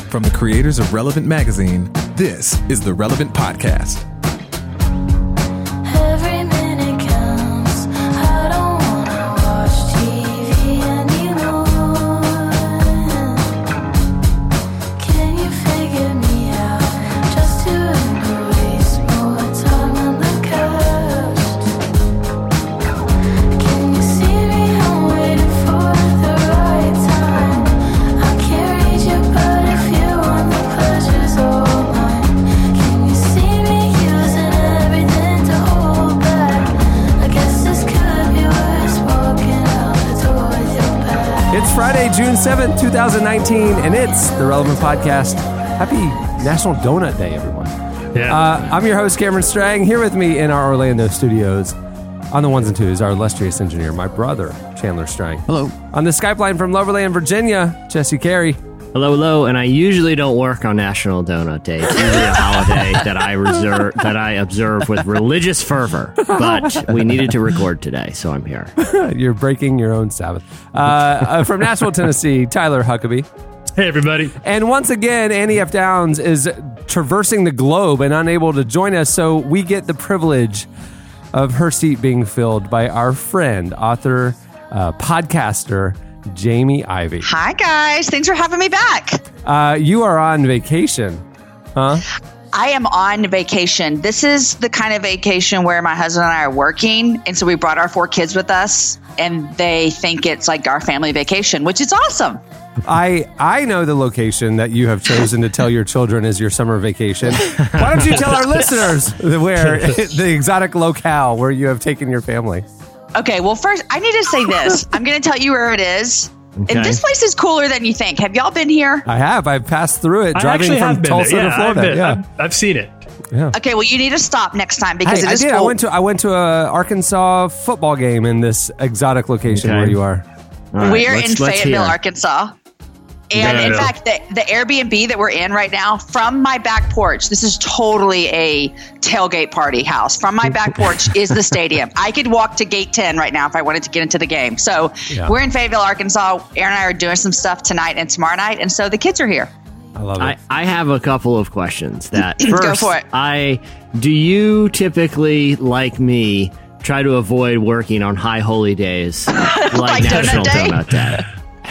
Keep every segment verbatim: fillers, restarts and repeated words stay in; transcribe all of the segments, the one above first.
From the creators of Relevant Magazine, this is the Relevant Podcast. Every minute counts. I don't wanna watch T V anymore. Can you figure me out? Just to embrace more time on the couch. Can you see me? I'm waiting for the right time. I can't reach you, but if you want the pleasure's all mine. Can you see me using everything to hold back? I guess this could be worse, walking out the door with your back. It's Friday, June seventh, twenty nineteen, and it's the Relevant Podcast. Happy National Donut Day, everyone. Yeah. Uh, I'm your host, Cameron Strang. Here with me in our Orlando studios on the ones and twos, our illustrious engineer, my brother, Chandler Strang. Hello. On the Skype line from Loverland, Virginia, Jesse Carey. Hello, hello. And I usually don't work on National Donut Day. It's usually a holiday that I reserve, that I observe with religious fervor. But we needed to record today, so I'm here. You're breaking your own Sabbath. Uh, uh, from Nashville, Tennessee, Tyler Huckabee. Hey, everybody. And once again, Annie F. Downs is traversing the globe and unable to join us, so we get the privilege of her seat being filled by our friend, author, uh, podcaster, Jamie Ivey. Hi, guys. Thanks for having me back. Uh, you are on vacation, huh? I am on vacation. This is the kind of vacation where my husband and I are working. And so we brought our four kids with us, and they think it's like our family vacation, which is awesome. I I know the location that you have chosen to tell your children is your summer vacation. Why don't you tell our listeners where the exotic locale where you have taken your family? Okay, well, first, I need to say this. I'm going to tell you where it is. Okay. And this place is cooler than you think. Have y'all been here? I have. I've passed through it I driving actually have from been Tulsa there. to Yeah, Florida. I've, been, yeah, I've, I've seen it. yeah. Okay, well, you need to stop next time because Hey, it I is did. cool. I went to I went to a Arkansas football game in this exotic location Okay. where you are. All right, We're let's- in let's Fayetteville, hear. Arkansas. And No, no, in no. fact, the, the Airbnb that we're in right now, from my back porch, this is totally a tailgate party house. From my back porch is the stadium. I could walk to gate ten right now if I wanted to get into the game. So Yeah. we're in Fayetteville, Arkansas. Aaron and I are doing some stuff tonight and tomorrow night. And so the kids are here. I love it. I, I have a couple of questions. That Go first, for it. I do you typically, like me, try to avoid working on high holy days like, Like Donut National Day? Donut Day?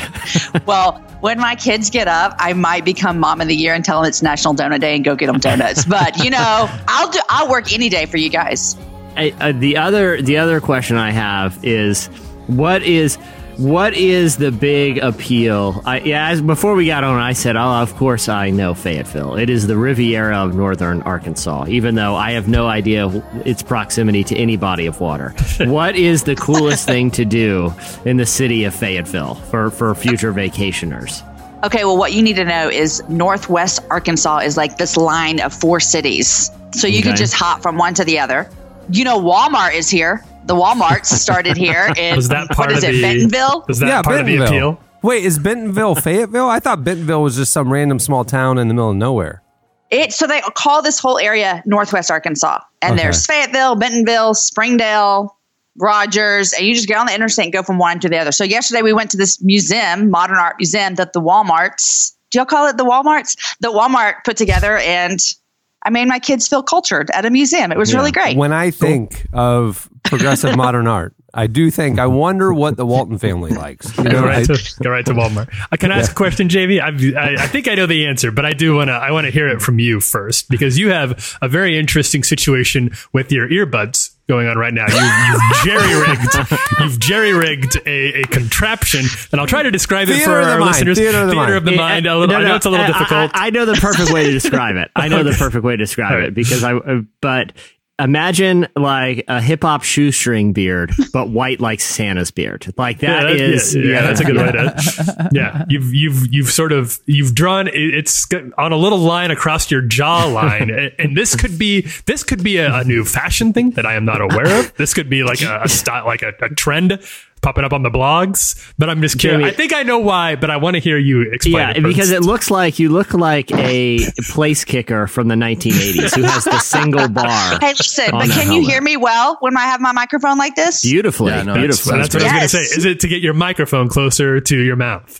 Well, when my kids get up, I might become mom of the year and tell them it's National Donut Day and go get them donuts. But, you know, I'll do. I'll work any day for you guys. I, uh, the other the other question I have is what is what is the big appeal? I, yeah, as, before we got on, I said, "Oh, of course I know Fayetteville. It is the Riviera of northern Arkansas." Even though I have no idea its proximity to any body of water. What is the coolest thing to do in the city of Fayetteville for for future vacationers? Okay, well, what you need to know is Northwest Arkansas is like this line of four cities. So you Okay. could just hop from one to the other. You know, Walmart is here. The Walmarts started here in, Was that part what is of it, the Bentonville? Was that yeah, part Bentonville. of the appeal? Wait, is Bentonville Fayetteville? I thought Bentonville was just some random small town in the middle of nowhere. It, so they call this whole area Northwest Arkansas. And Okay. there's Fayetteville, Bentonville, Springdale, Rogers, and you just get on the interstate and go from one to the other. So yesterday we went to this museum, modern art museum, that the Walmarts, do y'all call it the Walmarts? The Walmart put together, and I made my kids feel cultured at a museum. It was really great. When I think of progressive modern art, I do think, I wonder what the Walton family likes. You Go know, right, I- to, go right to Walmart. Uh, can I ask a question, J V? I've, I, I think I know the answer, but I do want to. I want to hear it from you first because you have a very interesting situation with your earbuds going on right now. You, you've jerry rigged. You've jerry rigged a, a contraption, and I'll try to describe it Theater for of the our mind. listeners. Theater of the mind. of the mind. A little, No, I know no, it's a little I- difficult. I, I know the perfect way to describe it. I know the perfect way to describe All right. it because I. uh, But imagine like a hip hop shoestring beard, but white like Santa's beard. Like that yeah, that- is. yeah, yeah, that's a good way to. Yeah, you've you've you've sort of you've drawn it- it's on a little line across your jawline, and, and this could be this could be a, a new fashion thing that I am not aware of. This could be like a, a style, like a, a trend popping up on the blogs. But I'm just curious. Jamie- I think I know why, but I want to hear you explain. Yeah, it first. because it looks like you look like a place kicker from the nineteen eighties who has the single bar. Hey, listen, on but the can you helmet. hear me well when I have my microphone like this? Beautifully, Yeah, no, beautifully. So that's what I was Yes. going to say. Is it to get your microphone closer to your mouth?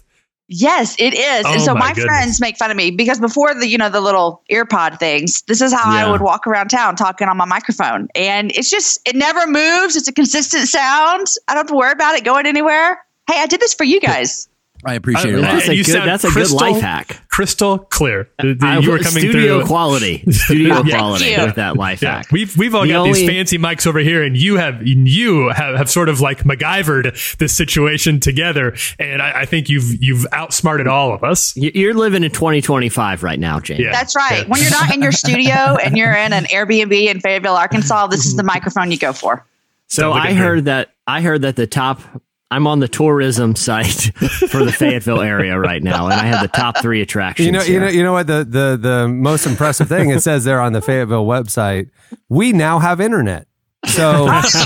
Yes, it is. Oh, and so my my goodness. friends make fun of me because before the, you know, the little ear pod things, this is how Yeah. I would walk around town talking on my microphone. And it's just, it never moves. It's a consistent sound. I don't have to worry about it going anywhere. Hey, I did this for you guys. I appreciate it a Uh, lot. That's a you good- sound that's a good crystal- life hack. Crystal clear. The- the- I- you were coming studio through. quality, studio Yeah. quality Thank you. with that life Yeah, hack. we've we've all The got only- these fancy mics over here, and you have you have, have sort of like MacGyvered this situation together, and I, I think you've you've outsmarted all of us. You- You're living in twenty twenty-five right now, James. Yeah. That's right. Yeah. When you're not in your studio and you're in an Airbnb in Fayetteville, Arkansas, this is the microphone you go for. So Look I at her. heard that I heard that the top. I'm on the tourism site for the Fayetteville area right now, and I have the top three attractions. You know, you here. know, you know what the, the the most impressive thing it says there on the Fayetteville website. We now have internet. So,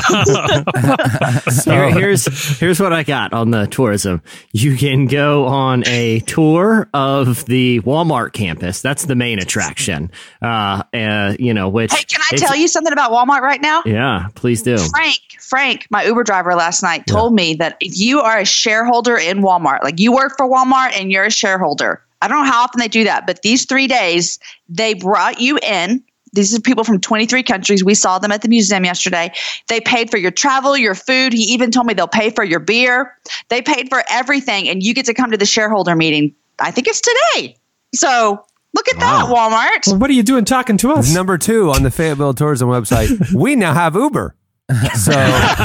Here- here's here's what I got on the tourism. You can go on a tour of the Walmart campus. That's the main attraction. Uh, uh you know, which Hey, can I it's- tell you something about Walmart right now? Yeah, please do. Frank, Frank, my Uber driver last night told me that if you are a shareholder in Walmart, like you work for Walmart and you're a shareholder, I don't know how often they do that, but these three days they brought you in. These are people from twenty-three countries. We saw them at the museum yesterday. They paid for your travel, your food. He even told me they'll pay for your beer. They paid for everything, and you get to come to the shareholder meeting. I think it's today. So look at that, Walmart. Well, what are you doing talking to us? number two on the Fayetteville Tourism website, we now have Uber. So,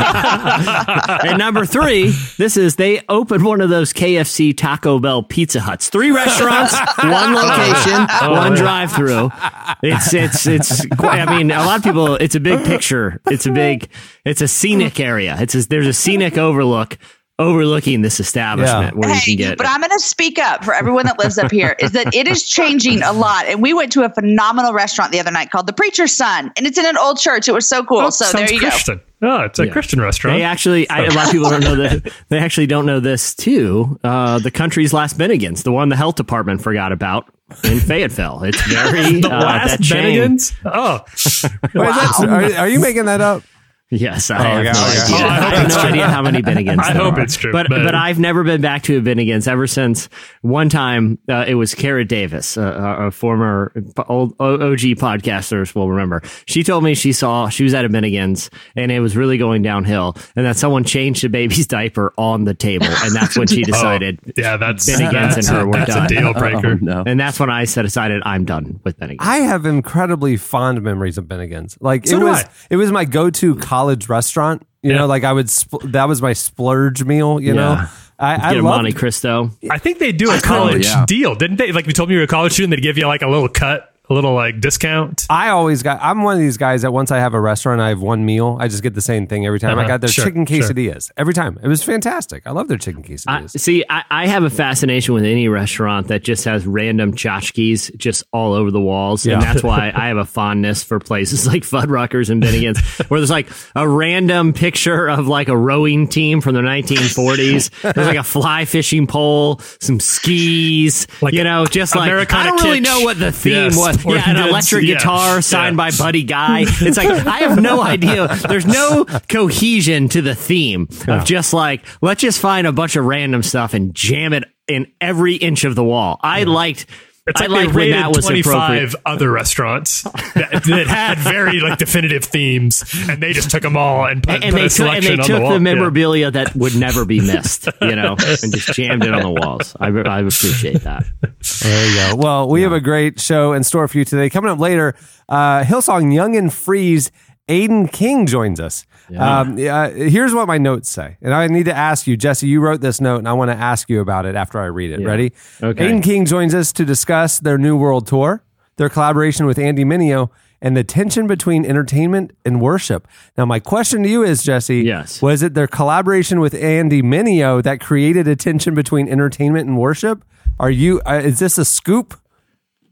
And number three, this is they opened one of those K F C, Taco Bell, Pizza Huts. Three restaurants, one location, one drive-through. It's it's it's. Quite, I mean, a lot of people. It's a big picture. It's a big. It's a scenic area. It's a, there's a scenic overlook overlooking this establishment Yeah. where you Hey, can get. but I'm going to speak up for everyone that lives up here is that it is changing a lot. And we went to a phenomenal restaurant the other night called The Preacher's Son, and it's in an old church. It was so cool. Oh, so sounds there you Christian. Oh, it's a Yeah. Christian restaurant. They actually, I, a lot of people don't know that. They actually don't know this too. Uh, the country's last Bennigan's, the one the health department forgot about in Fayetteville. It's very the uh, last that chain. Bennigan's. Oh, wait, that's- are, are you making that up? Yes, I have okay, no okay. idea. Oh, I I hope have it's no true. idea how many Bennigan's I there hope are. it's true, But but- but I've never been back to a Bennigan's ever since one time. Uh, it was Kara Davis, uh, a former old O G podcasters will remember. She told me she saw she was at a Bennigan's and it was really going downhill, and that someone changed the baby's diaper on the table, and that's when she decided. oh, yeah, that's Bennigan's that's, and her were that's done. a deal breaker. Oh, no. And that's when I said decided I'm done with Bennigan's. I have incredibly fond memories of Bennigan's. Like So it do was, I. it was my go-to college restaurant. You Yeah. know, like I would. Spl- that was my splurge meal. You know, Yeah. I, I Get a loved Monte Cristo. I think they do a college yeah. deal, didn't they? Like you told me you were a college student, they'd give you like a little cut, a little like discount. I always got. I'm one of these guys that once I have a restaurant, I have one meal. I just get the same thing every time. I Uh-huh. got their Sure, chicken sure. quesadillas every time. It was fantastic. I love their chicken I, quesadillas. see, I, I have a fascination with any restaurant that just has random tchotchkes just all over the walls. Yeah. And that's why I have a fondness for places like Fuddruckers and Bennigan's, where there's like a random picture of like a rowing team from the nineteen forties. There's like a fly fishing pole, some skis, Like you know, just like, Americana I don't really kitsch. know what the theme Yes, was. Yeah, an ornaments, electric yeah. guitar signed Yeah. by Buddy Guy. It's like, I have no idea. There's no cohesion to the theme of just like, let's just find a bunch of random stuff and jam it in every inch of the wall. I liked, It's I like liked they when rated that was twenty-five appropriate. other restaurants that, that had very like definitive themes, and they just took them all and put, And, and put they a took, and selection they on took the wall. the Yeah. memorabilia that would never be missed, you know, and just jammed it on the walls. I, I appreciate that. There you go. Well, we have a great show in store for you today. Coming up later, uh, Hillsong Young and Free's Aiden King joins us. Um, uh, here's what my notes say. And I need to ask you, Jesse, you wrote this note, and I want to ask you about it after I read it. Yeah. Ready? Okay. Aiden King joins us to discuss their new world tour, their collaboration with Andy Mineo, and the tension between entertainment and worship. Now, my question to you is, Jesse, Yes. was it their collaboration with Andy Mineo that created a tension between entertainment and worship? Are you? Uh, is this a scoop?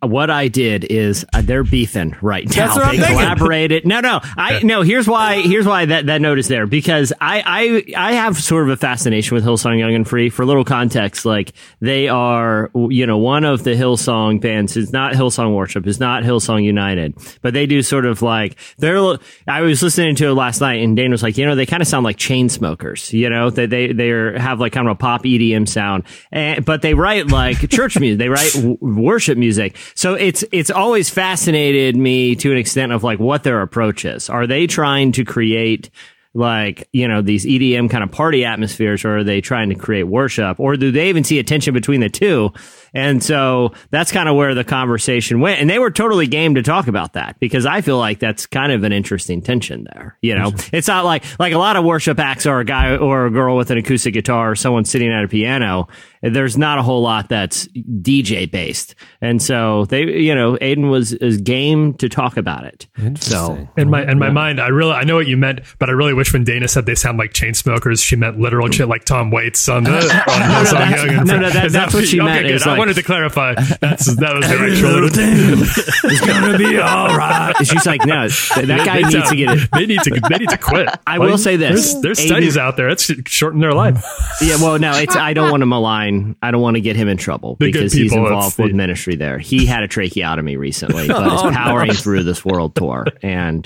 what I did is uh, they're beefing right now. That's what they I'm thinking. collaborated. No, no, I no. Here's why. Here's why that, that note is there because I, I I have sort of a fascination with Hillsong Young and Free. For a little context, like they are, you know, one of the Hillsong bands. It's not Hillsong Worship. It's not Hillsong United, but they do sort of like they're. I was listening to it last night, and Dane was like, you know, they kind of sound like Chainsmokers. You know, they they they are, have like kind of a pop E D M sound, and, but they write like church music. They write w- worship music. So it's it's always fascinated me to an extent of like what their approach is. Are they trying to create like, you know, these E D M kind of party atmospheres, or are they trying to create worship, or do they even see a tension between the two? And so that's kind of where the conversation went. And they were totally game to talk about that because I feel like that's kind of an interesting tension there. You know, it's not like, like a lot of worship acts are a guy or a girl with an acoustic guitar or someone sitting at a piano. There's not a whole lot that's D J based. And so they, you know, Aiden was is game to talk about it. So in my in my mind, I really I know what you meant, but I really wish when Dana said they sound like Chainsmokers, she meant literal shit like Tom Waits on the on Hillsong Young and no, Free. no, that, Is that's what she okay, meant. Good. Is I like, wanted to clarify. That's that was the right shoulder. it's gonna be all right. She's like, no, th- that guy They needs sound- to get it. They need to they need to quit. I will say this. There's, there's Aiden- studies out there. It's shortened their life. Yeah, well, no, it's I don't want to malign. I don't want to get him in trouble The good because he's people, involved it's the- with ministry there. He had a tracheotomy recently, but is powering through this world tour, and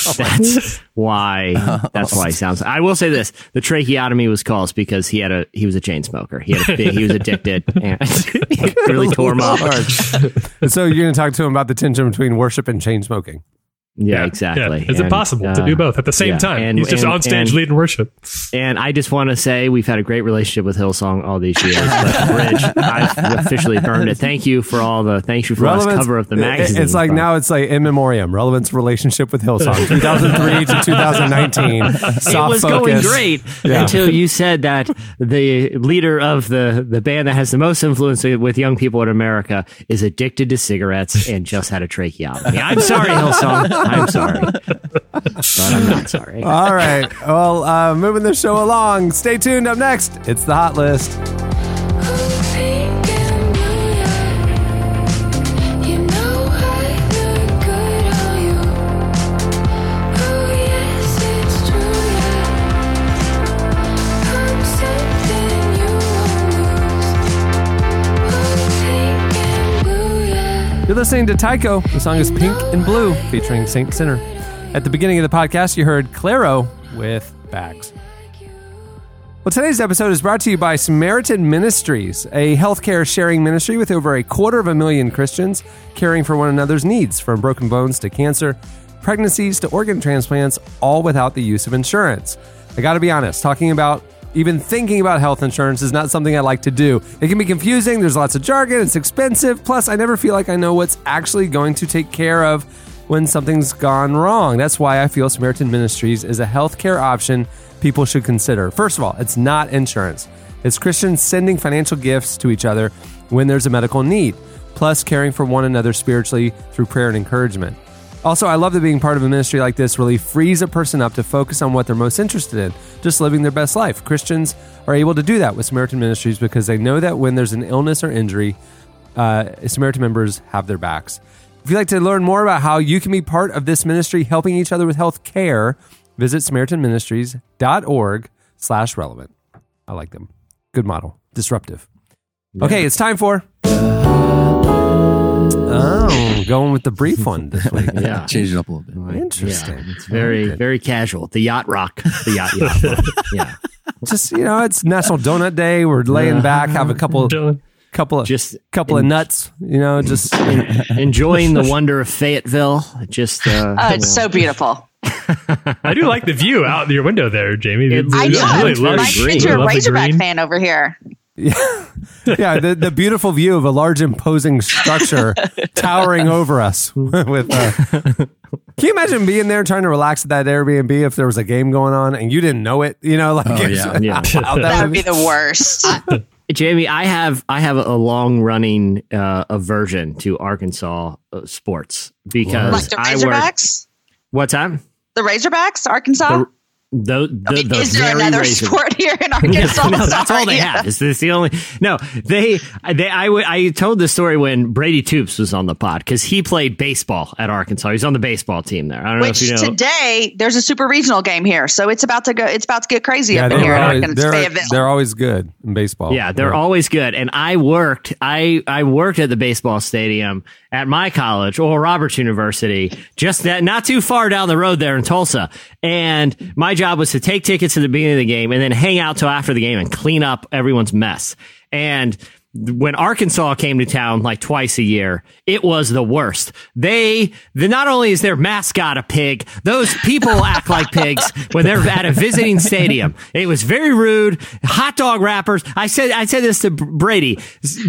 that's why that's why he sounds. I will say this: the tracheotomy was caused because he had a he was a chain smoker. He had a big, he was addicted, and it really tore him up. And so you're going to talk to him about the tension between worship and chain smoking. Yeah, exactly. Yeah. Is it And, possible to uh, do both at the same yeah, time? and- He's just and- on stage and- leading worship. And I just want to say we've had a great relationship with Hillsong all these years. But Bridge, I've officially burned it. Thank you for all the thank you for us cover of the magazine. It's like but- now it's like in memoriam. Relevance relationship with Hillsong, two thousand three to two thousand nineteen. Soft it was focus. going great Yeah. until you said that the leader of the, the band that has the most influence with young people in America is addicted to cigarettes and just had a tracheotomy. I'm sorry, Hillsong. I'm sorry. But I'm not sorry. All right. Well, uh, moving the show along. Stay tuned. Up next, it's the Hot List. You're listening to Tycho. The song is Pink and Blue, featuring Saint Sinner. At the beginning of the podcast, you heard Claro with Bags. Well, today's episode is brought to you by Samaritan Ministries, a healthcare sharing ministry with over a quarter of a million Christians caring for one another's needs, from broken bones to cancer, pregnancies to organ transplants, all without the use of insurance. I gotta be honest, talking about even thinking about health insurance is not something I like to do. It can be confusing, there's lots of jargon, it's expensive, plus I never feel like I know what's actually going to take care of when something's gone wrong. That's why I feel Samaritan Ministries is a healthcare option people should consider. First of all, it's not insurance. It's Christians sending financial gifts to each other when there's a medical need, plus caring for one another spiritually through prayer and encouragement. Also, I love that being part of a ministry like this really frees a person up to focus on what they're most interested in, just living their best life. Christians are able to do that with Samaritan Ministries because they know that when there's an illness or injury, uh, Samaritan members have their backs. If you'd like to learn more about how you can be part of this ministry helping each other with health care, visit samaritanministries.org slash relevant. I like them. Good model. Disruptive. Okay, it's time for... Oh, going with the brief one this week. Yeah. Change it up a little bit. Interesting. Yeah, it's very, very casual. The yacht rock. The yacht yacht. Yeah. Just, you know, it's National Donut Day. We're laying back, have a couple... Dylan. Couple of Just couple in- of nuts, you know, just Enjoying the wonder of Fayetteville. Just, uh, Oh, you it's know. so beautiful. I do like the view out your window there, Jamie. It's- I Yeah, know. it's My very kids green. are a Lovely Razorback green. fan over here. yeah, the, the beautiful view of a large imposing structure towering over us. With, uh, can you imagine being there trying to relax at that Airbnb if there was a game going on and you didn't know it? You know, like Oh, it's- yeah. Yeah. wow, that That would would be the worst. Jamie, I have I have a long running uh, aversion to Arkansas uh, sports because Like the I work. Razorbacks? What's that? The Razorbacks, Arkansas? The, The, the, the Is there very another Razor- sport here in Arkansas? no, that's all they Sorry. have. It's, it's the only. No, they. They. I. w- I told this story when Brady Toops was on the pod because he played baseball at Arkansas. He's on the baseball team there. I don't Which know if you know. today there's a super regional game here, so it's about to go. It's about to get crazy Yeah, up in they're here in always, Arkansas. they're, Fayetteville. they're always good in baseball. Yeah, they're always good. And I worked. I I worked at the baseball stadium at my college, Oral Roberts University, just that not too far down the road there in Tulsa. And my job was to take tickets to the beginning of the game and then hang out till after the game and clean up everyone's mess. And when Arkansas came to town like twice a year, it was the worst. They, the, not only is their mascot a pig, those people act like pigs when they're at a visiting stadium. It was very rude. Hot dog wrappers. I said, I said this to Brady.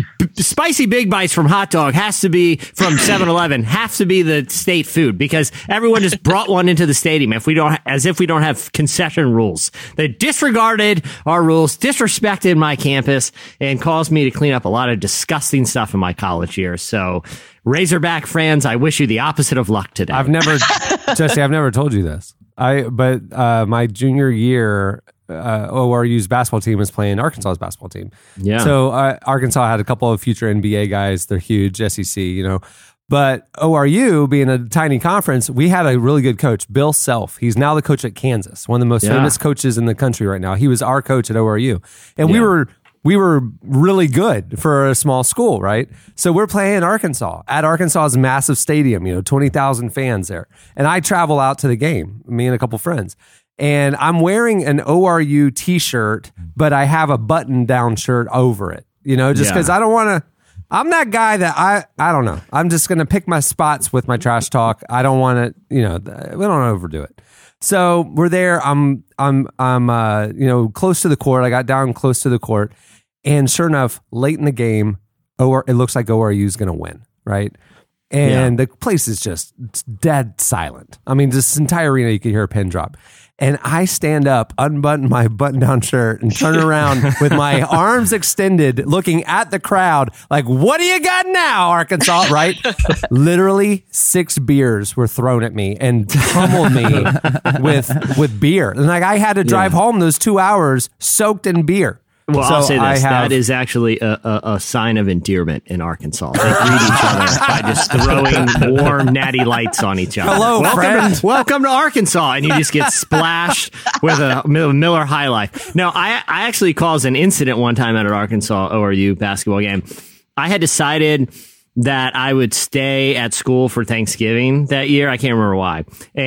Spicy Big Bites from Hot Dog has to be from seven eleven, has to be the state food because everyone just brought one into the stadium if we don't, as if we don't have concession rules. They disregarded our rules, disrespected my campus, and caused me to clean up a lot of disgusting stuff in my college years. So, Razorback fans, I wish you the opposite of luck today. I've never, Jesse, I've never told you this. I but uh, my junior year, uh, O R U's basketball team was playing Arkansas's basketball team. Yeah. So uh, Arkansas had a couple of future N B A guys. They're huge, S E C, you know. But O R U, being a tiny conference, we had a really good coach, Bill Self. He's now the coach at Kansas, one of the most Yeah. famous coaches in the country right now. He was our coach at O R U, and we Yeah. were. We were really good for a small school, right? So we're playing Arkansas at Arkansas's massive stadium, you know, twenty thousand fans there. And I travel out to the game, me and a couple friends. And I'm wearing an O R U t-shirt, but I have a button down shirt over it, you know, just Yeah. because I don't want to. I'm that guy that I, I don't know. I'm just going to pick my spots with my trash talk. I don't want to, you know, we don't overdo it. So we're there. I'm, I'm, I'm, uh, you know, close to the court. I got down close to the court. And sure enough, late in the game, O R, it looks like O R U is going to win, right? And the place is just it's dead silent. I mean, this entire arena, you can hear a pin drop. And I stand up, unbutton my button-down shirt, and turn around with my arms extended, looking at the crowd like, what do you got now, Arkansas, right? Literally six beers were thrown at me and pummeled me with with beer. And like I had to drive Yeah. home those two hours soaked in beer. Well, So I'll say I this: have- that is actually a, a, a sign of endearment in Arkansas. They greet each other by just throwing warm, natty lights on each other. Hello, welcome friend. To, welcome to Arkansas, and you just get splashed with a Miller High Life. Now, I I actually caused an incident one time at an Arkansas O R U basketball game. I had decided that I would stay at school for Thanksgiving that year. I can't remember why.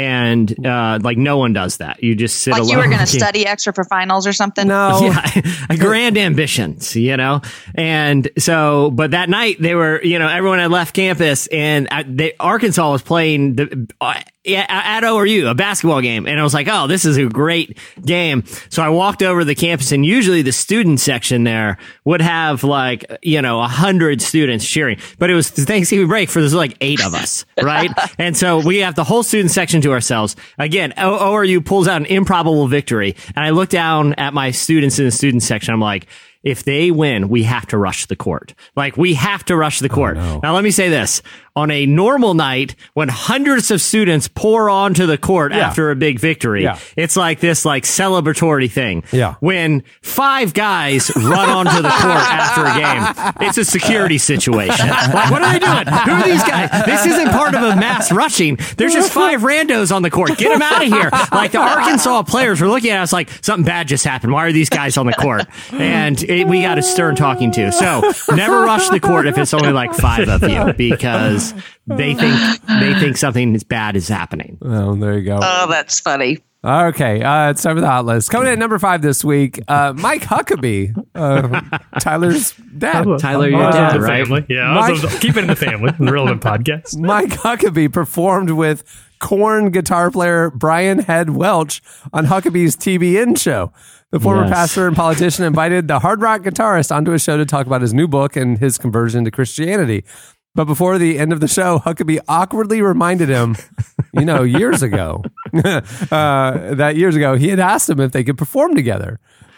And uh, like no one does that. You just sit Like alone. you were going to study extra for finals or something? No. Yeah, grand ambitions, you know? And so, but that night they were, you know, everyone had left campus and I, they, Arkansas was playing the, uh, at O R U, a basketball game. And I was like, oh, this is a great game. So I walked over to the campus and usually the student section there would have like, you know, a hundred students cheering, but it was Thanksgiving break for there's like eight of us, right? And so we have the whole student section to ourselves. Again, o- ORU pulls out an improbable victory. And I look down at my students in the student section. I'm like, if they win, we have to rush the court. Like, we have to rush the court. no. Now, let me say this. On a normal night, when hundreds of students pour onto the court Yeah. after a big victory, Yeah. it's like this, like, celebratory thing. Yeah. When five guys run onto the court after a game, it's a security situation. Like, what are they doing? Who are these guys? This isn't part of a mass rushing. There's just five randos on the court. Get them out of here. Like, the Arkansas players were looking at us like, something bad just happened. Why are these guys on the court? And it, we got a stern talking to. So never rush the court if it's only like five of you, because they think they think something bad is happening. Oh, there you go. Oh, that's funny. Okay, uh, it's time for the hot list. Coming in at number five this week, uh, Mike Huckabee, uh, Tyler's dad. Tyler, your I was dad, of the right? family. Yeah, I was Mike- of, keep it in the family. The Relevant Podcast. Mike Huckabee performed with Korn guitar player Brian Head Welch on Huckabee's T B N show. The former Yes. pastor and politician invited the hard rock guitarist onto his show to talk about his new book and his conversion to Christianity. But before the end of the show, Huckabee awkwardly reminded him, you know, years ago, uh, that years ago, he had asked him if they could perform together.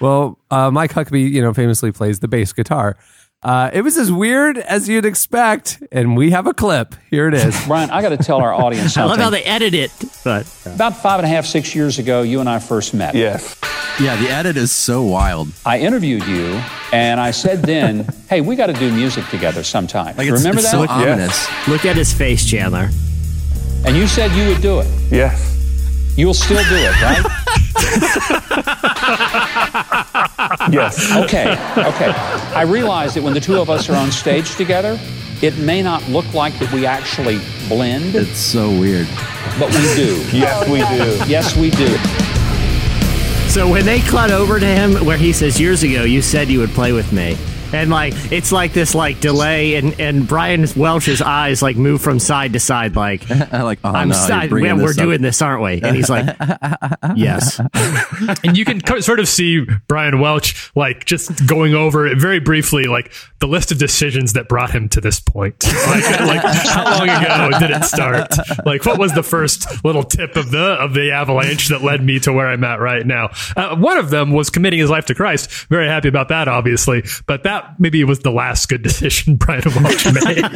Well, uh, Mike Huckabee, you know, famously plays the bass guitar. Uh, it was as weird as you'd expect, and we have a clip. Here it is. Brian, I got to tell our audience I something. love how they edit it. But About five and a half, six years ago, you and I first met. Yes. Yeah, the edit is so wild. I interviewed you, and I said then, hey, we got to do music together sometime. Like it's, Remember it's that? so ominous. look at his face, Chandler. And you said you would do it. Yes. You'll still do it, right? Yes. Okay, okay. I realize that when the two of us are on stage together, it may not look like that we actually blend, It's so weird. but we do. Yes, we do. Yes, we do. So when they cut over to him where he says, years ago, you said you would play with me. And like, it's like this like delay and, and Brian Welch's eyes like move from side to side. Like, I like, oh, I'm no, side, you're bringing man, we're this up. doing this, aren't we? And he's like, yes. And you can co- sort of see Brian Welch like just going over it very briefly, like the list of decisions that brought him to this point. Like, like how long ago did it start? Like, what was the first little tip of the of the avalanche that led me to where I'm at right now? Uh, one of them was committing his life to Christ. Very happy about that, obviously, but that maybe it was the last good decision Brian Welch made.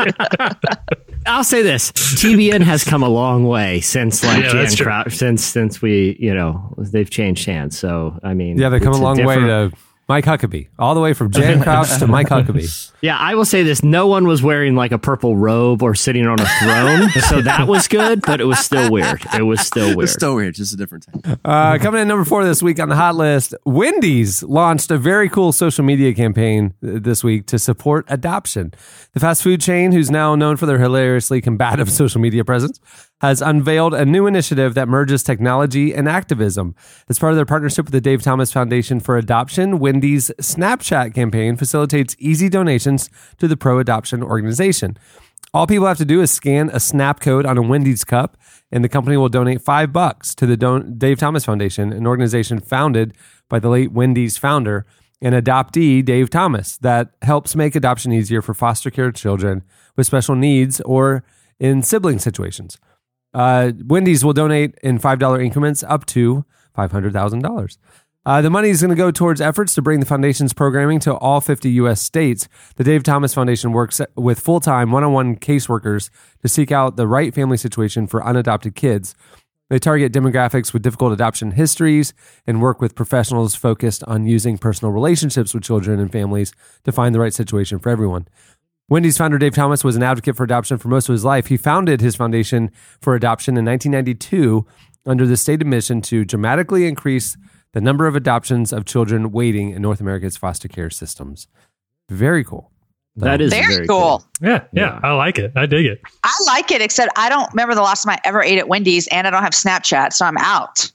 I'll say this: T B N has come a long way since like Yeah, Jan that's true. Kraut, since since we you know they've changed hands. So I mean, Yeah, they come it's a long way different- to Mike Huckabee, all the way from Jan Crouch to Mike Huckabee. Yeah, I will say this: no one was wearing like a purple robe or sitting on a throne, so that was good. But it was still weird. It was still weird. It's still weird, just a different time. Uh, coming in number four this week on the hot list, Wendy's launched a very cool social media campaign th- this week to support adoption. The fast food chain, who's now known for their hilariously combative social media presence, has unveiled a new initiative that merges technology and activism. As part of their partnership with the Dave Thomas Foundation for Adoption, Wendy's Snapchat campaign facilitates easy donations to the pro-adoption organization. All people have to do is scan a snap code on a Wendy's cup, and the company will donate five bucks to the Don- Dave Thomas Foundation, an organization founded by the late Wendy's founder and adoptee Dave Thomas that helps make adoption easier for foster care children with special needs or in sibling situations. Uh, Wendy's will donate in five dollar increments up to five hundred thousand dollars. Uh, the money is going to go towards efforts to bring the foundation's programming to all fifty U S states. The Dave Thomas Foundation works with full-time one-on-one caseworkers to seek out the right family situation for unadopted kids. They target demographics with difficult adoption histories and work with professionals focused on using personal relationships with children and families to find the right situation for everyone. Wendy's founder Dave Thomas was an advocate for adoption for most of his life. He founded his foundation for adoption in nineteen ninety-two under the stated mission to dramatically increase the number of adoptions of children waiting in North America's foster care systems. Very cool. That is Very, very, cool. Yeah, yeah, I like it. I dig it. I like it, except I don't remember the last time I ever ate at Wendy's, and I don't have Snapchat, so I'm out.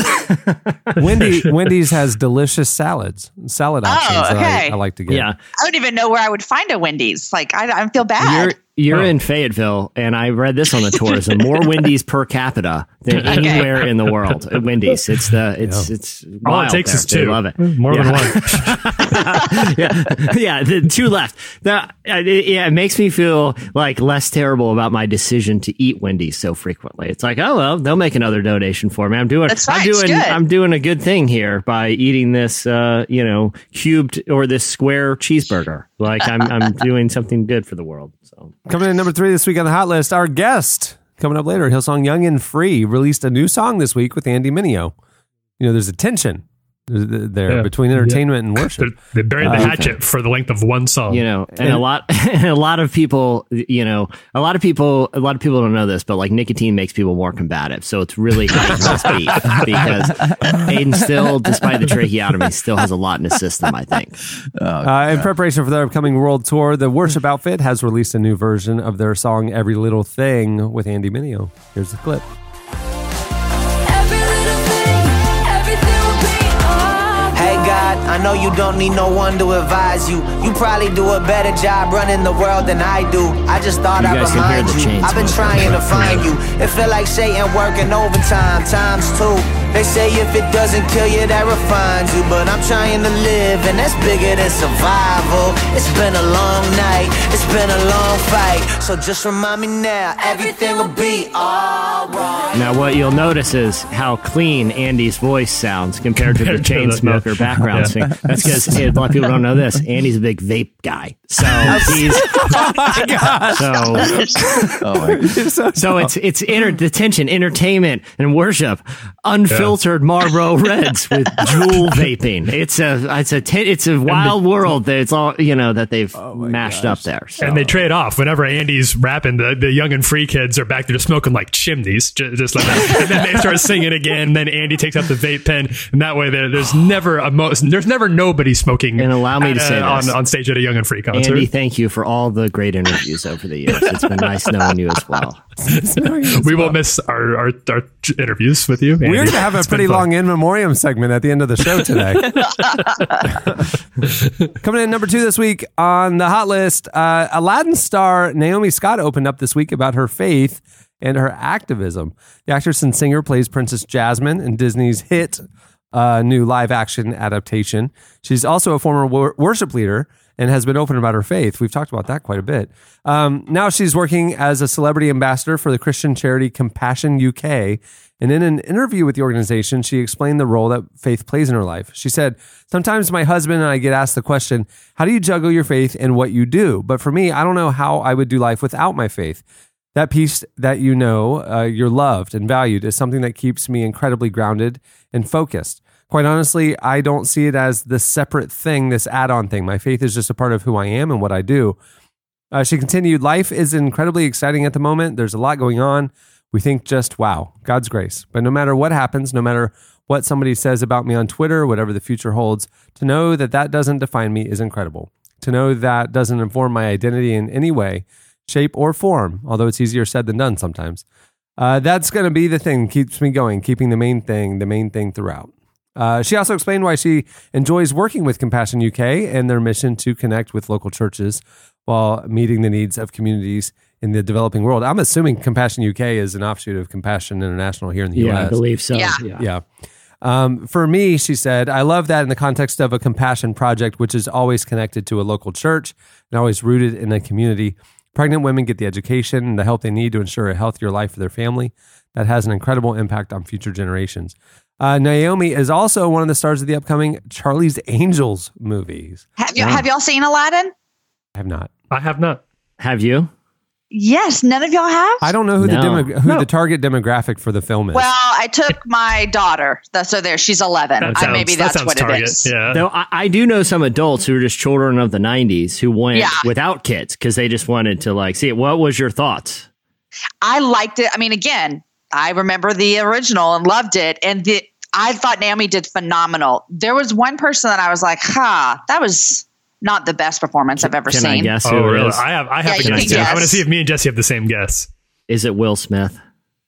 Wendy, Wendy's has delicious salads, salad Oh, options that I, okay. I like to get. Yeah, I don't even know where I would find a Wendy's. Like, I, I feel bad. you're you're Oh. in Fayetteville, and I read this on the tourism: more Wendy's per capita than Okay. anywhere in the world. At Wendy's, it's the it's it's All wild it takes there. is They two. love it. More Yeah. than one. yeah, yeah, the two left. That, uh, it, yeah, it makes me feel like less terrible about my decision to eat Wendy's so frequently. It's like, oh well, they'll make another donation for me. I'm doing, That's I'm right, it's doing, good. I'm doing a good thing here by eating this, uh, you know, cubed or this square cheeseburger. Like I'm, I'm doing something good for the world. So Coming in number three this week on the hot list, our guest coming up later, Hillsong Young and Free released a new song this week with Andy Mineo. You know, there's a tension there Yeah. between entertainment and They're, worship. they buried the Uh, hatchet for the length of one song. you know, and a lot, a lot of people, you know, a lot of people, a lot of people don't know this, but like nicotine makes people more combative. So it's really hard to speak because Aiden still, despite the tracheotomy, still has a lot in his system, I think. Uh, in preparation for their upcoming world tour, the worship outfit has released a new version of their song Every Little Thing with Andy Mineo. Here's the clip. Every little thing, everything will be alright. Hey God, I know you don't need no one to advise you. You probably do a better job running the world than I do. I just thought You I'd guys can hear remind the you. chains I've been moving. trying to find you. It feel like Satan working overtime, times two. They say if it doesn't kill you, that refines you. But I'm trying to live, and that's bigger than survival. It's been a long night, it's been a long fight. So just remind me now, everything will be alright. Now, what you'll notice is how clean Andy's voice sounds compared to the Compared to chain the- smoker yeah. background Yeah. thing. That's because a lot of people don't know this. Andy's a big vape guy, so he's Oh my gosh. so Oh my God. so, so it's it's inter- detention, entertainment, and worship. Unfiltered Marlboro Reds with Juul vaping. It's a it's a t- it's a wild world that it's all you know that they've mashed up there. So. And they trade off. Whenever Andy's rapping, the, the young and free kids are back there just smoking like chimneys, just, just like that. And then they start singing again. And then Andy takes out the vape pen, and that way there, there's never a mo- there's never nobody smoking. And allow me at to a- say on, this. on stage at a young and free concert. Andy, thank you for all the great interviews over the years. It's been nice knowing you as well. we won't miss our, our, our interviews with you. Andy. we're going to have a It's been pretty fun. long in memoriam segment at the end of the show today. Coming in number two this week on the hot list, uh, Aladdin star Naomi Scott opened up this week about her faith and her activism. The actress and singer plays Princess Jasmine in Disney's hit uh, new live action adaptation. She's also a former wor- worship leader and has been open about her faith. We've talked about that quite a bit. Um, now she's working as a celebrity ambassador for the Christian charity Compassion U K. And in an interview with the organization, she explained the role that faith plays in her life. She said, sometimes my husband and I get asked the question, how do you juggle your faith and what you do? But for me, I don't know how I would do life without my faith. That piece that you know uh, you're loved and valued is something that keeps me incredibly grounded and focused. Quite honestly, I don't see it as this separate thing, this add-on thing. My faith is just a part of who I am and what I do. Uh, she continued, life is incredibly exciting at the moment. There's a lot going on. We think just, wow, God's grace. But no matter what happens, no matter what somebody says about me on Twitter, whatever the future holds, to know that that doesn't define me is incredible. To know that doesn't inform my identity in any way, shape, or form, although it's easier said than done sometimes. Uh, that's going to be the thing that keeps me going, keeping the main thing, the main thing throughout. Uh, she also explained why she enjoys working with Compassion U K and their mission to connect with local churches while meeting the needs of communities in the developing world. I'm assuming Compassion U K is an offshoot of Compassion International here in the U S. Yeah, I believe so. Yeah. yeah. Yeah. Um, for me, she said, I love that in the context of a compassion project, which is always connected to a local church and always rooted in a community. Pregnant women get the education and the help they need to ensure a healthier life for their family. That has an incredible impact on future generations. Uh, Naomi is also one of the stars of the upcoming Charlie's Angels movies. Have you have y'all seen Aladdin? I have not. I have not. Have you? Yes, none of y'all have. I don't know who No. the demo- who No. the target demographic for the film is. Well, I took my daughter. That's- So there, she's eleven. That I, sounds, maybe that that's sounds what target. it is. Yeah. Though I, I do know some adults who are just children of the nineties who went Yeah. without kids because they just wanted to like see it. What was your thoughts? I liked it. I mean, again, I remember the original and loved it, and the I thought Naomi did phenomenal. There was one person that I was like, "Ha, that was not the best performance I've ever Can seen." I guess who Oh, it really? is? I have. I have Yeah, a you guess can too. I guess. want to see if me and Jesse have the same guess. Is it Will Smith?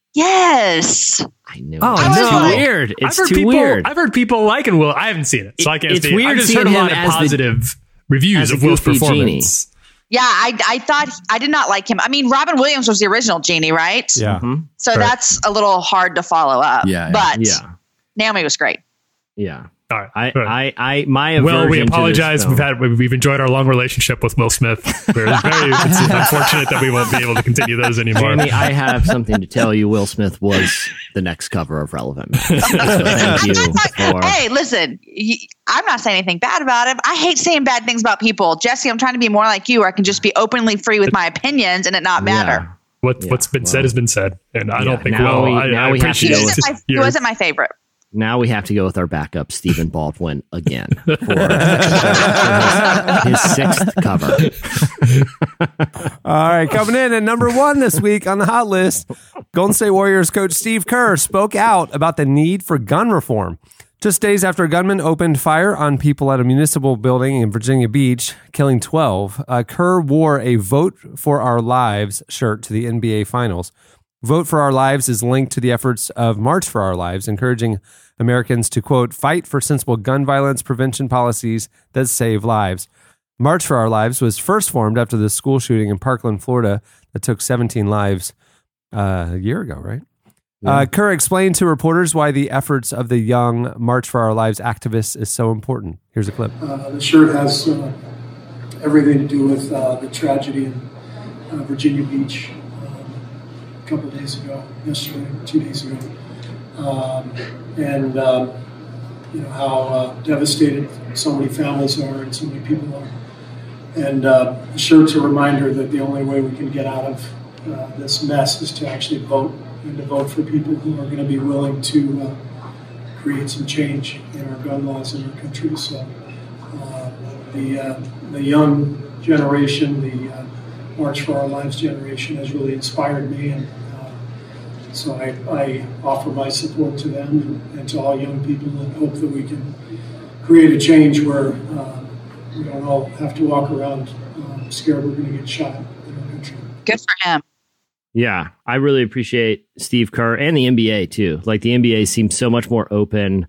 Yes. I knew. Oh, it. I was It's too like- weird. It's I've heard too people, weird. I've heard people liking Will. I haven't seen it, so I can't. It's say. weird I just seeing heard a lot him of as the- positive reviews as a of Will's goofy performance. Yeah, I I thought I did not like him. I mean, Robin Williams was the original Genie, right? yeah. So Correct. that's a little hard to follow up. Yeah, yeah. But yeah, Naomi was great. yeah. All right. I, All right. I, I, my Well, we aversion to this apologize. film- We've had we've enjoyed our long relationship with Will Smith. We're very it's unfortunate that we won't be able to continue those anymore. Jamie, I have something to tell you. Will Smith was the next cover of Relevant Magazine. So thank you for. Hey, listen, y- I'm not saying anything bad about him. I hate saying bad things about people. Jesse, I'm trying to be more like you, where I can just be openly free with my opinions and it not matter. What Yeah, what's been well, said has been said, and I yeah, don't think now Will. we- I, now I we have to He appreciate go wasn't, my, he your- wasn't my favorite. Now we have to go with our backup, Stephen Baldwin, again for, for his, his sixth cover. All right, coming in at number one this week on the hot list, Golden State Warriors coach Steve Kerr spoke out about the need for gun reform. Just days after a gunman opened fire on people at a municipal building in Virginia Beach, killing twelve, uh, Kerr wore a Vote for Our Lives shirt to the N B A Finals. Vote for Our Lives is linked to the efforts of March for Our Lives, encouraging Americans to, quote, fight for sensible gun violence prevention policies that save lives. March for Our Lives was first formed after the school shooting in Parkland, Florida, that took seventeen lives uh, a year ago, right? Uh, Kerr explained to reporters why the efforts of the young March for Our Lives activists is so important. Here's a clip. Uh, the shirt has uh, everything to do with uh, the tragedy in uh, Virginia Beach um, a couple of days ago, yesterday, two days ago, um, and um, you know how uh, devastated so many families are and so many people are. And uh, sure, it's a reminder that the only way we can get out of uh, this mess is to actually vote, and to vote for people who are going to be willing to uh, create some change in our gun laws in our country. So uh, the uh, the young generation, the uh, March for Our Lives generation, has really inspired me, and uh, so I, I offer my support to them and, and to all young people, and hope that we can create a change where uh, we don't all have to walk around um, scared we're going to get shot in our country. Good for him. Yeah, I really appreciate Steve Kerr and the N B A too. Like the N B A seems so much more open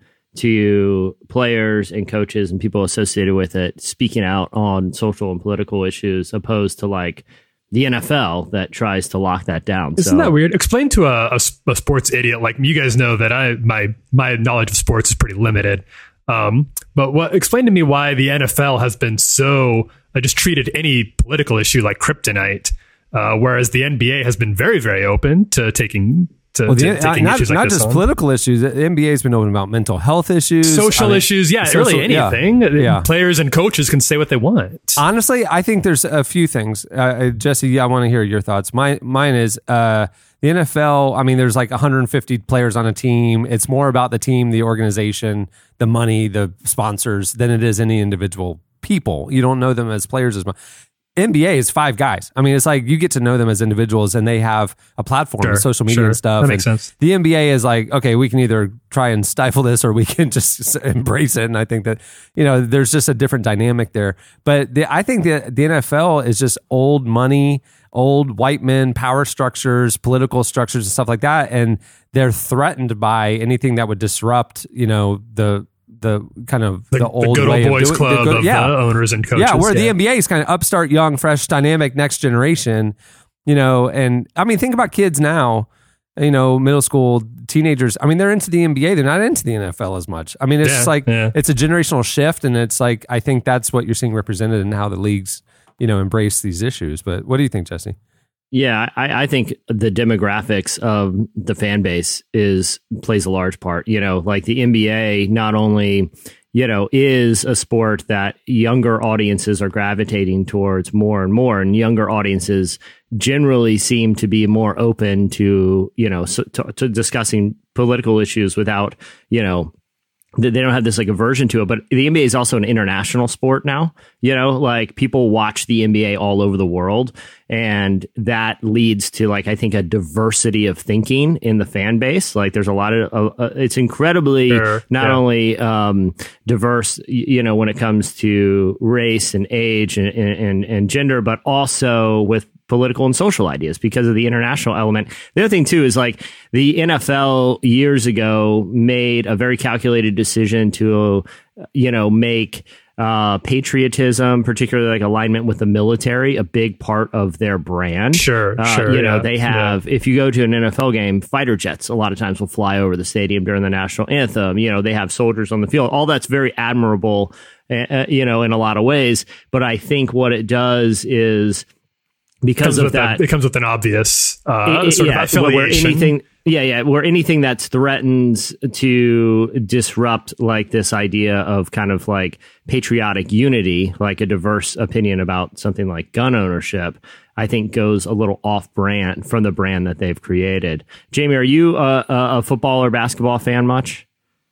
to players and coaches and people associated with it speaking out on social and political issues, opposed to like the N F L that tries to lock that down. Isn't so, that weird? Explain to a, a, a sports idiot like you guys know that I my my knowledge of sports is pretty limited. Um, but what explain to me why the N F L has been so uh, just treated any political issue like kryptonite. Uh, whereas the N B A has been very, very open to taking to, well, to the, taking not, issues like not this just on. political issues. The N B A has been open about mental health issues, social I mean, issues. Yeah, social, really anything. Yeah, yeah. Players and coaches can say what they want. Honestly, I think there's a few things. Uh, Jesse, yeah, I want to hear your thoughts. My, mine is uh, the N F L. I mean, there's like one hundred fifty players on a team. It's more about the team, the organization, the money, the sponsors than it is any individual people. You don't know them as players as much. N B A is five guys. I mean, it's like you get to know them as individuals, and they have a platform, Sure, with social media sure. and stuff. That makes and sense. The N B A is like, okay, we can either try and stifle this, or we can just embrace it. And I think that, you know, there's just a different dynamic there. But the, I think the the N F L is just old money, old white men, power structures, political structures, and stuff like that, and they're threatened by anything that would disrupt, you know, the. the kind of The, the the old good way old boys of doing, club the good, of yeah. the owners and coaches. Yeah, where the N B A is kind of upstart, young, fresh, dynamic, next generation, you know, and I mean, think about kids now, you know, middle school, teenagers. I mean, they're into the N B A. They're not into the N F L as much. I mean, it's Yeah, like, yeah. it's a generational shift. And it's like, I think that's what you're seeing represented in how the leagues, you know, embrace these issues. But what do you think, Jesse? Yeah, I, I think the demographics of the fan base is plays a large part. You know, like the N B A not only, you know, is a sport that younger audiences are gravitating towards more and more, and younger audiences generally seem to be more open to, you know, so, to, to discussing political issues without, you know, they don't have this like aversion to it. But the N B A is also an international sport now. You know, like people watch the N B A all over the world, and that leads to like I think a diversity of thinking in the fan base. Like there's a lot of uh, uh, it's incredibly Sure, not yeah. only um, diverse, y- you know, when it comes to race and age and and, and gender, but also with political and social ideas because of the international element. The other thing too is like the N F L years ago made a very calculated decision to, you know, make uh, patriotism, particularly like alignment with the military, a big part of their brand. Sure, Uh, sure. You know, yeah, they have, if you go to an N F L game, fighter jets a lot of times will fly over the stadium during the national anthem. You know, they have soldiers on the field. All that's very admirable, uh, you know, in a lot of ways. But I think what it does is, because comes of with that, a, it comes with an obvious uh, it- sort yeah, of where affiliation. anything, yeah, yeah, where anything that threatens to disrupt like this idea of kind of like patriotic unity, like a diverse opinion about something like gun ownership, I think goes a little off brand from the brand that they've created. Jamie, are you a, a a football or basketball fan much?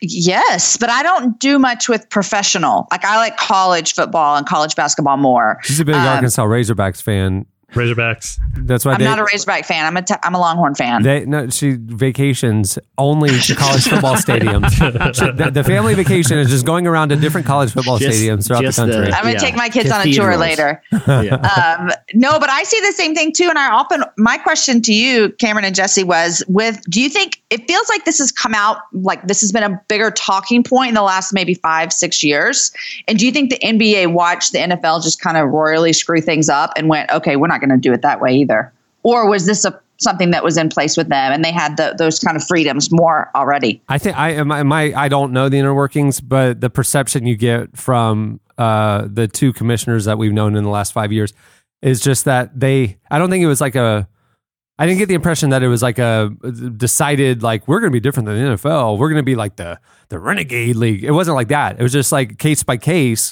Yes, but I don't do much with professional. Like I like college football and college basketball more. She's a big Um, Arkansas Razorbacks fan. Razorbacks. That's why I'm they, not a Razorback fan. I'm a t- I'm a Longhorn fan. They no, she vacations only to college football stadiums. She- the, the family vacation is just going around to different college football Just- stadiums throughout the just the- country. I'm gonna Yeah. take my kids on a tour Cathedrals. later. Yeah. Um, no, but I see the same thing too. And I often, my question to you, Cameron and Jesse, was with, do you think it feels like this has come out, like this has been a bigger talking point in the last maybe five, six years? And do you think the N B A watched the N F L just kind of royally screw things up and went, okay, we're not going to do it that way either? Or was this a something that was in place with them, and they had the, those kind of freedoms more already. I think I am. My I don't know the inner workings, but the perception you get from uh, the two commissioners that we've known in the last five years is just that they. I don't think it was like a. I didn't get the impression that it was like a decided like we're going to be different than the N F L. We're going to be like the the renegade league. It wasn't like that. It was just like case by case.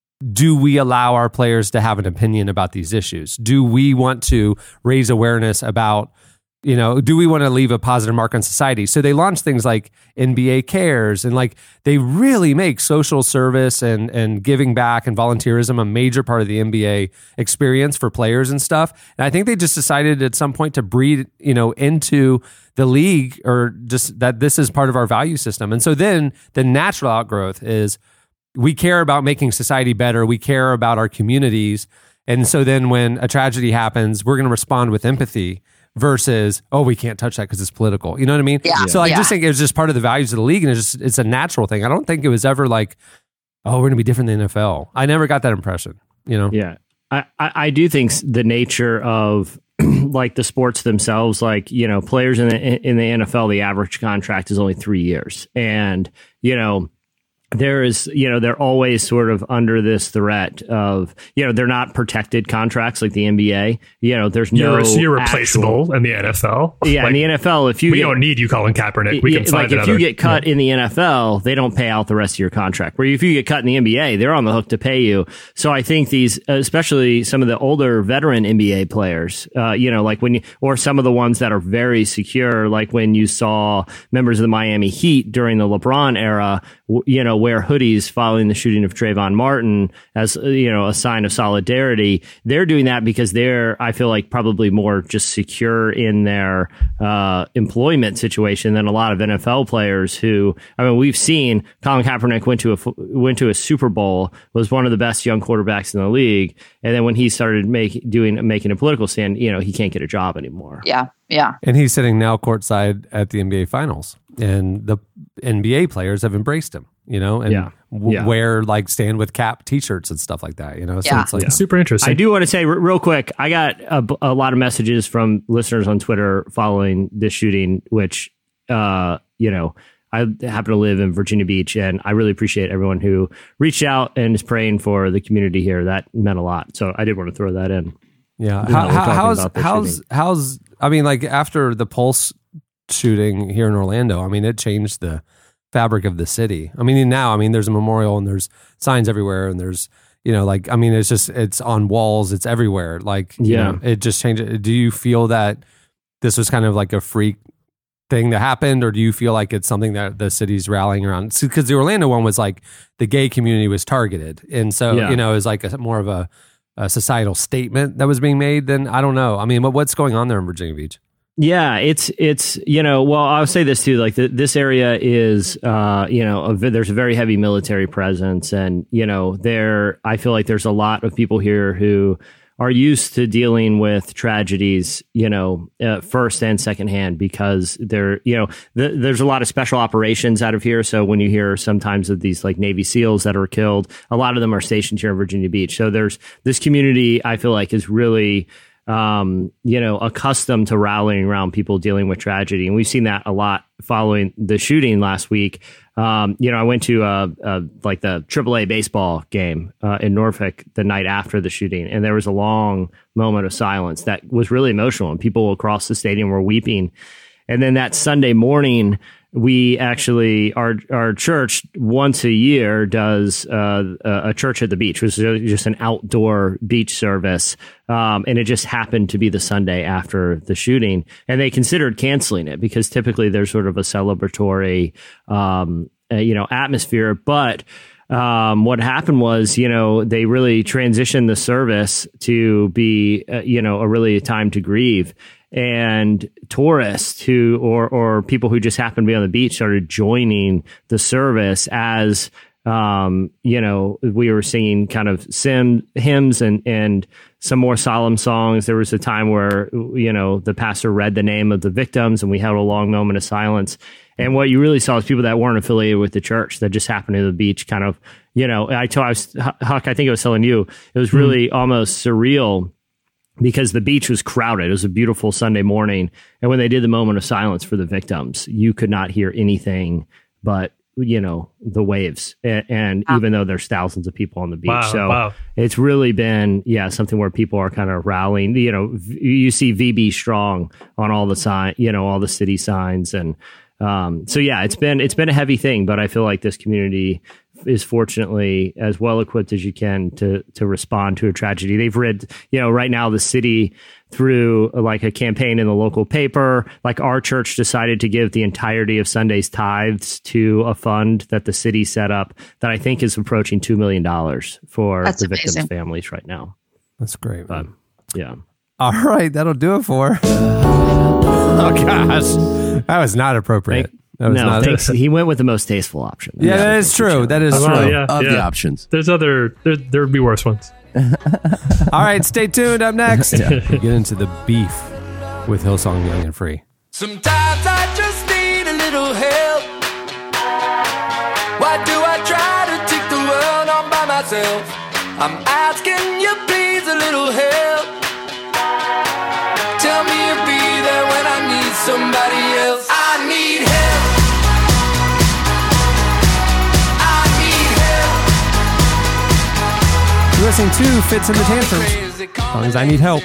Do we allow our players to have an opinion about these issues? Do we want to raise awareness about, you know, do we want to leave a positive mark on society? So they launched things like N B A Cares, and like they really make social service and, and giving back and volunteerism a major part of the N B A experience for players and stuff. And I think they just decided at some point to breed, you know, into the league, or just that this is part of our value system. And so then the natural outgrowth is, we care about making society better. We care about our communities. And so then when a tragedy happens, we're going to respond with empathy versus, oh, we can't touch that because it's political. You know what I mean? Yeah. So I yeah. just think it was just part of the values of the league, and it's just, it's a natural thing. I don't think it was ever like, oh, we're going to be different than the N F L. I never got that impression, you know? Yeah. I, I, I do think the nature of like the sports themselves, like, you know, players in the, in the N F L, the average contract is only three years. And, you know, there is, you know, they're always sort of under this threat of, you know, they're not protected contracts like the N B A. You know, there's no. You're, so you're replaceable actual, in the N F L. Yeah, like, in the N F L, if you we get, don't need you, Colin Kaepernick. We can find like if another, you get cut yeah. in the N F L, they don't pay out the rest of your contract. Where if you get cut in the N B A, they're on the hook to pay you. So I think these, especially some of the older veteran N B A players, uh, you know, like when you, or some of the ones that are very secure, like when you saw members of the Miami Heat during the LeBron era, you know, wear hoodies following the shooting of Trayvon Martin as, you know, a sign of solidarity. They're doing that because they're, I feel like, probably more just secure in their uh, employment situation than a lot of N F L players who, I mean, we've seen Colin Kaepernick went to a, went to a Super Bowl, was one of the best young quarterbacks in the league. And then when he started make, doing, making a political stand, you know, he can't get a job anymore. Yeah. Yeah. And he's sitting now courtside at the N B A finals, and the N B A players have embraced him, you know, and yeah. w- yeah. wear like Stand With Cap t-shirts and stuff like that, you know? So yeah. it's like yeah. super interesting. I do want to say r- real quick, I got a, a lot of messages from listeners on Twitter following this shooting, which, uh, you know, I happen to live in Virginia Beach, and I really appreciate everyone who reached out and is praying for the community here. That meant a lot. So I did want to throw that in. Yeah. You know, How, how, how's, how's, shooting. how's, I mean, like after the Pulse shooting here in Orlando, I mean, it changed the fabric of the city. I mean, now, I mean, there's a memorial and there's signs everywhere, and there's, you know, like, I mean, it's just, it's on walls, it's everywhere. Like, you Yeah. know, it just changed it. Do you feel that this was kind of like a freak thing that happened, or do you feel like it's something that the city's rallying around? Because the Orlando one was like the gay community was targeted. And so, Yeah. you know, it was like a, more of a, a societal statement that was being made. Then I don't know. I mean, what, what's going on there in Virginia Beach? Yeah, it's it's you know, well, I'll say this too. Like the, this area is, uh, you know, a, there's a very heavy military presence, and you know, there I feel like there's a lot of people here who are used to dealing with tragedies, you know, uh, first and secondhand, because they're, you know, th- there's a lot of special operations out of here. So when you hear sometimes of these like Navy SEALs that are killed, a lot of them are stationed here in Virginia Beach. So there's this community, I feel like, is really, um, you know, accustomed to rallying around people dealing with tragedy. And we've seen that a lot following the shooting last week. Um, you know, I went to uh, uh, like the triple A baseball game uh, in Norfolk the night after the shooting, and there was a long moment of silence that was really emotional, and people across the stadium were weeping. And then that Sunday morning, we actually, our our church once a year does uh, a church at the beach, which is just an outdoor beach service. Um, and it just happened to be the Sunday after the shooting. And they considered canceling it because typically there's sort of a celebratory, um, uh, you know, atmosphere. But um, what happened was, you know, they really transitioned the service to be, uh, you know, a really a time to grieve. And tourists who, or or people who just happened to be on the beach, started joining the service as, um, you know, we were singing kind of sim, hymns and and some more solemn songs. There was a time where, you know, the pastor read the name of the victims, and we had a long moment of silence. And what you really saw is people that weren't affiliated with the church that just happened to the beach, kind of, you know, I told I was, Huck, I think I was telling you, it was really mm-hmm. almost surreal. because the beach was crowded. It was a beautiful Sunday morning. And when they did the moment of silence for the victims, you could not hear anything but, you know, the waves. And, and wow. even though there's thousands of people on the beach. Wow, so wow. it's really been, yeah, something where people are kind of rallying. You know, you see V B Strong on all the sign, you know, all the city signs. And um, so, yeah, it's been it's been a heavy thing. But I feel like this community is fortunately as well equipped as you can to to respond to a tragedy. They've read, you know, right now the city through like a campaign in the local paper, like our church decided to give the entirety of Sunday's tithes to a fund that the city set up that I think is approaching two million dollars for That's the amazing. victims' families right now. That's great. But yeah. All right, that'll do it for. Oh gosh, that was not appropriate. Thank- That was no, not. thanks. He went with the most tasteful option. Yeah, that is true. That is Oh, true. yeah, Of the yeah. options. There's other, there, there would be worse ones. All right, stay tuned. Up next, we get into the beef with Hillsong Young and Free. Sometimes I just need a little help. Why do I try to take the world on by myself? I'm asking you please a little help. Tell me you'll be there when I need somebody else. I need help. I need help. You're listening to Fits in the Tantrums. Songs I Need Help.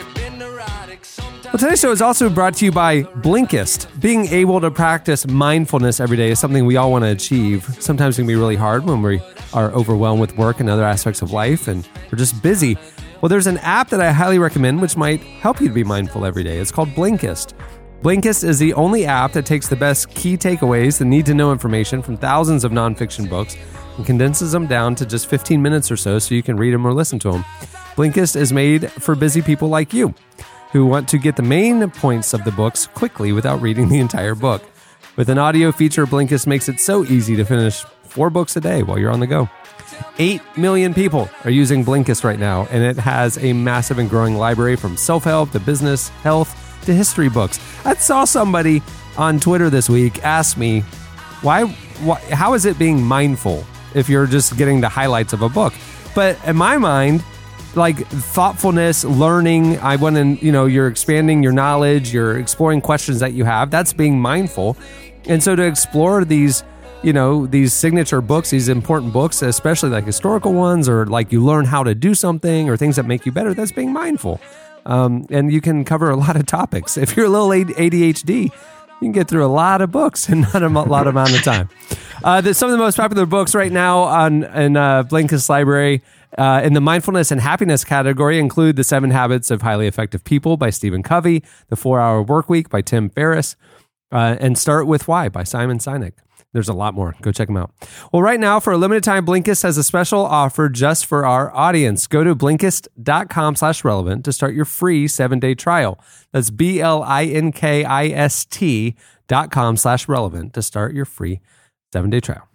Well, today's show is also brought to you by Blinkist. Being able to practice mindfulness every day is something we all want to achieve. Sometimes it can be really hard when we are overwhelmed with work and other aspects of life and we're just busy. Well, there's an app that I highly recommend which might help you to be mindful every day. It's called Blinkist. Blinkist is the only app that takes the best key takeaways, the need-to-know information from thousands of nonfiction books and condenses them down to just fifteen minutes or so so you can read them or listen to them. Blinkist is made for busy people like you who want to get the main points of the books quickly without reading the entire book. With an audio feature, Blinkist makes it so easy to finish four books a day while you're on the go. Eight million people are using Blinkist right now, and it has a massive and growing library from self-help to business, health, to history books. I saw somebody on Twitter this week ask me, why, why, how is it being mindful if you're just getting the highlights of a book? But in my mind, like thoughtfulness, learning, I want to, you know, you're expanding your knowledge, you're exploring questions that you have. That's being mindful. And so to explore these, you know, these signature books, these important books, especially like historical ones, or like you learn how to do something or things that make you better, that's being mindful. Um, and you can cover a lot of topics. If you're a little A D H D, you can get through a lot of books in not a lot of amount of time. Uh, the, some of the most popular books right now on in uh, Blinkist library uh, in the mindfulness and happiness category include The Seven Habits of Highly Effective People by Stephen Covey, The Four-Hour Workweek by Tim Ferriss, uh, and Start With Why by Simon Sinek. There's a lot more. Go check them out. Well, right now, for a limited time, Blinkist has a special offer just for our audience. Go to Blinkist.com slash relevant to start your free seven-day trial. That's B-L-I-N-K-I-S-T dot com slash relevant to start your free seven-day trial.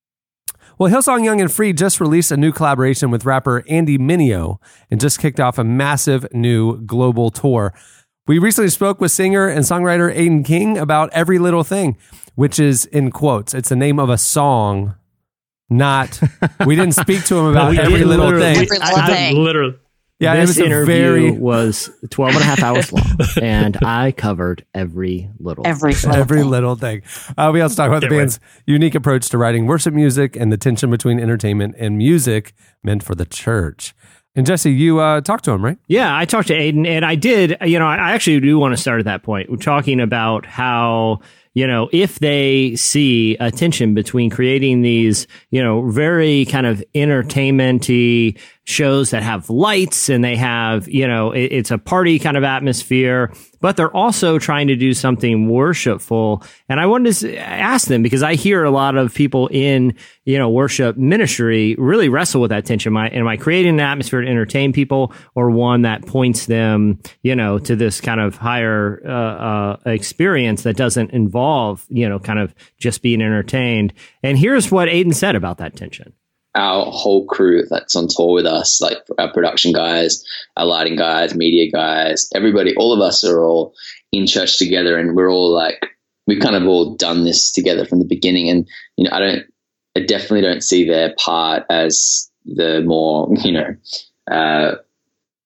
Well, Hillsong Young and Free just released a new collaboration with rapper Andy Mineo and just kicked off a massive new global tour. We recently spoke with singer and songwriter Aiden King about Every Little Thing, which is in quotes. It's the name of a song, not, we didn't speak to him about We every did little literally- thing. Every little I- thing. Literally. Yeah, it this was a interview very, was twelve and a half hours long, and I covered every little. Every little every thing. little thing. Uh, we also talk about the Can't band's unique approach to writing worship music and the tension between entertainment and music meant for the church. And Jesse, you uh, talked to him, right? Yeah, I talked to Aiden, and I did, you know, I actually do want to start at that point. We're talking about how, you know, if they see a tension between creating these, you know, very kind of entertainment-y shows that have lights and they have, you know, it, it's a party kind of atmosphere, but they're also trying to do something worshipful. And I wanted to ask them, because I hear a lot of people in, you know, worship ministry really wrestle with that tension. Am I, am I creating an atmosphere to entertain people, or one that points them, you know, to this kind of higher uh, uh, experience that doesn't involve, you know, kind of just being entertained? And here's what Aiden said about that tension. Our whole crew that's on tour with us, like our production guys, our lighting guys, media guys, everybody, all of us are all in church together, and we're all like, we've kind of all done this together from the beginning. And, you know, I don't, I definitely don't see their part as the more, you know, uh,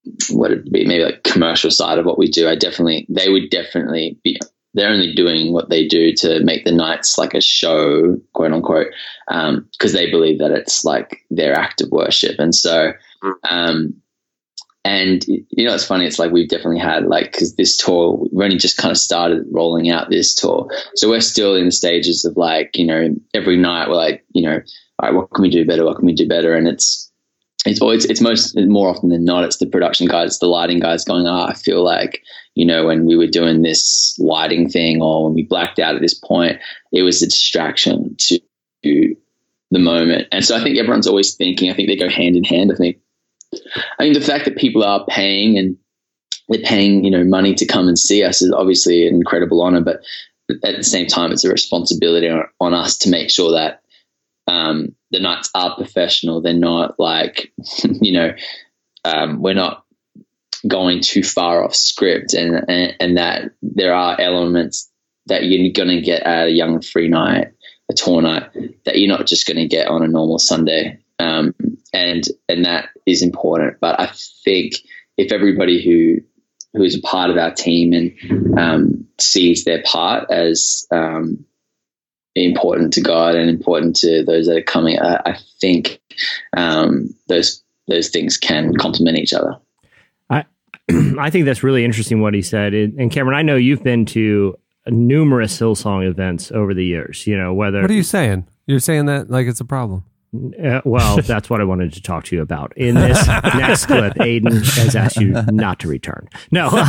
what it'd be, maybe like commercial side of what we do. I definitely, they would definitely be, they're only doing what they do to make the nights like a show, quote unquote, um, because they believe that it's like their act of worship. And so, um, and you know, it's funny. It's like we've definitely had like, because this tour, we've only just kind of started rolling out this tour. So we're still in the stages of like, you know, every night we're like, you know, all right, what can we do better? What can we do better? And it's, it's always, it's most, more often than not, it's the production guys, it's the lighting guys going, oh, I feel like, you know, when we were doing this lighting thing or when we blacked out at this point, it was a distraction to the moment. And so I think everyone's always thinking, I think they go hand in hand. I think, I mean, the fact that people are paying and they're paying, you know, money to come and see us is obviously an incredible honor, but at the same time, it's a responsibility on, on us to make sure that um, the nights are professional. They're not like, you know, um, we're not going too far off script, and, and, and that there are elements that you're going to get at a Young Free night, a tour night, that you're not just going to get on a normal Sunday. Um, and, and that is important. But I think if everybody who, who is a part of our team and, um, sees their part as, um, important to God and important to those that are coming, I, I think, um, those, those things can complement each other. I, I think that's really interesting what he said. And Cameron, I know you've been to numerous Hillsong events over the years, you know, whether. What are you saying? You're saying that like it's a problem. Uh, well, that's what I wanted to talk to you about. In this next clip, Aiden has asked you not to return. No. But,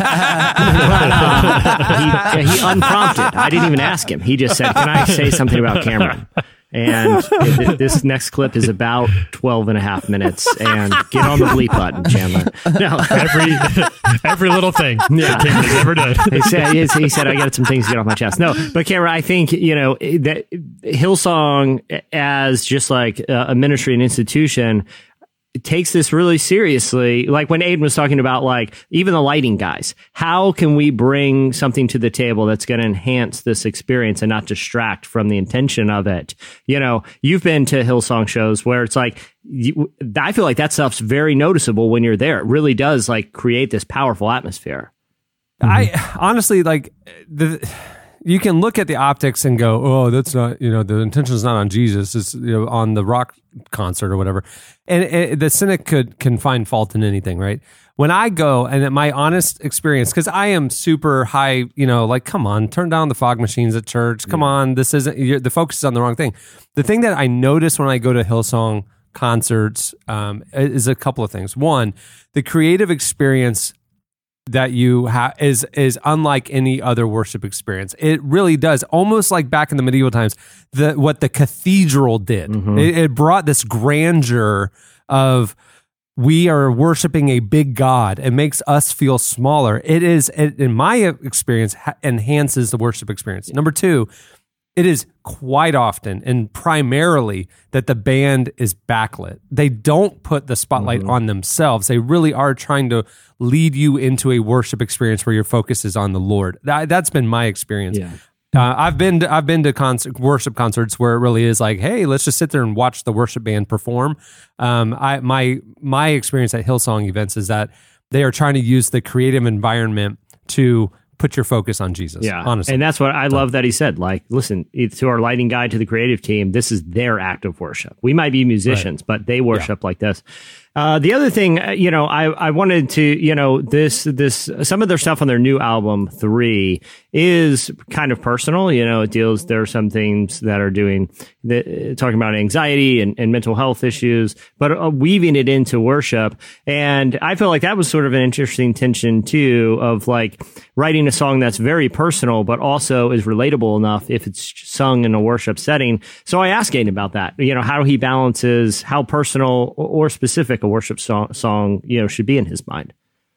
uh, he, he unprompted. I didn't even ask him. He just said, can I say something about Cameron? And it, this next clip is about twelve and a half minutes. And get on the bleep button, Chandler. No. Every every little thing yeah. Cameron has ever done. He said, he said, I got some things to get off my chest. No, but Cameron, I think, you know, that Hillsong as just like a ministry and institution takes this really seriously. Like when Aiden was talking about like even the lighting guys, how can we bring something to the table that's going to enhance this experience and not distract from the intention of it? You know, you've been to Hillsong shows where it's like, you, I feel like that stuff's very noticeable when you're there. It really does like create this powerful atmosphere. Mm-hmm. I honestly like the, you can look at the optics and go, oh, that's not, you know, the intention is not on Jesus. It's, you know, on the rock concert or whatever. And it, the cynic could can find fault in anything, right? When I go, and my honest experience, because I am super high, you know, like, come on, turn down the fog machines at church. Come on, this isn't, you're, the focus is on the wrong thing. The thing that I notice when I go to Hillsong concerts um, is a couple of things. One, the creative experience that you have is is unlike any other worship experience. It really does, almost like back in the medieval times, the what the cathedral did. Mm-hmm. It, it brought this grandeur of we are worshiping a big God. It makes us feel smaller. It is, it, in my experience, ha- enhances the worship experience. Number two, it is quite often and primarily that the band is backlit. They don't put the spotlight mm-hmm. on themselves. They really are trying to lead you into a worship experience where your focus is on the Lord. That, that's been my experience. Yeah. Uh, I've been to, I've been to concert, worship concerts where it really is like, hey, let's just sit there and watch the worship band perform. Um, I my my experience at Hillsong events is that they are trying to use the creative environment to put your focus on Jesus. Yeah, honestly. And that's what I love that he said. Like, listen, to our lighting guy, to the creative team, this is their act of worship. We might be musicians, right. but they worship yeah. like this. Uh, the other thing, you know, I, I wanted to, you know, this, this, some of their stuff on their new album, Three, is kind of personal. You know, it deals, there are some things that are doing, the, talking about anxiety and, and mental health issues, but uh, weaving it into worship. And I feel like that was sort of an interesting tension too, of like writing a song that's very personal, but also is relatable enough if it's sung in a worship setting. So I asked Aiden about that, you know, how he balances how personal or specific a worship song, song, you know, should be in his mind.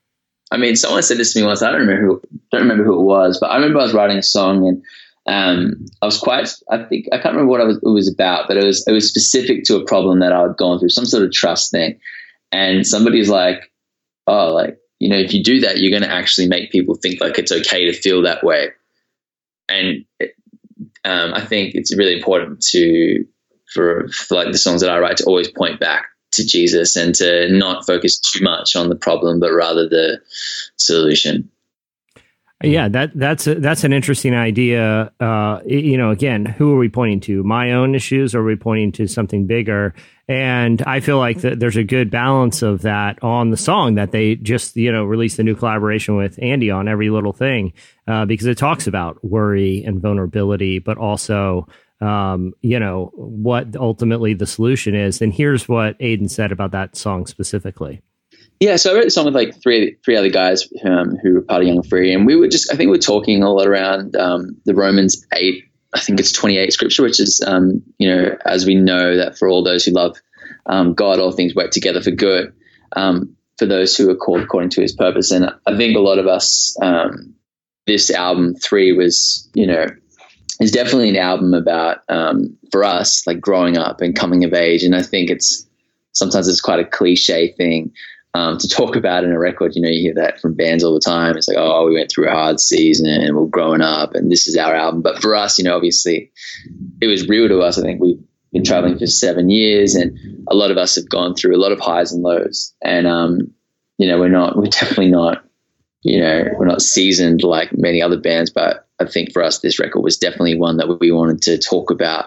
I mean, someone said this to me once. I don't remember who, don't remember who it was, but I remember I was writing a song and um, I was quite. I think I can't remember what I was, it was about, but it was it was specific to a problem that I had gone through, some sort of trust thing. And somebody's like, "Oh, like you know, if you do that, you're going to actually make people think like it's okay to feel that way." And it, um, I think it's really important to for, for like the songs that I write to always point back to Jesus and to not focus too much on the problem, but rather the solution. Yeah, that that's a, that's an interesting idea. Uh, you know, again, who are we pointing to? My own issues, or are we pointing to something bigger? And I feel like that there's a good balance of that on the song that they just, you know, released a new collaboration with Andy on Every Little Thing, uh, because it talks about worry and vulnerability, but also, um, you know, what ultimately the solution is. And here's what Aiden said about that song specifically. Yeah, so I wrote the song with like three three other guys um, who were part of Young and Free, and we were just, I think we were talking a lot around um, the Romans eight, I think it's twenty-eight scripture, which is, um, you know, as we know that for all those who love um, God, all things work together for good, um, for those who are called according to his purpose. And I think a lot of us, um, this album three was, you know, is definitely an album about, um, for us, like growing up and coming of age. And I think it's, sometimes it's quite a cliche thing Um, to talk about in a record. You know, you hear that from bands all the time. It's like, oh, we went through a hard season and we're growing up and this is our album. But for us, you know, obviously it was real to us. I think we've been traveling for seven years and a lot of us have gone through a lot of highs and lows. And, um, you know, we're not, we're definitely not, you know, we're not seasoned like many other bands. But I think for us, this record was definitely one that we wanted to talk about,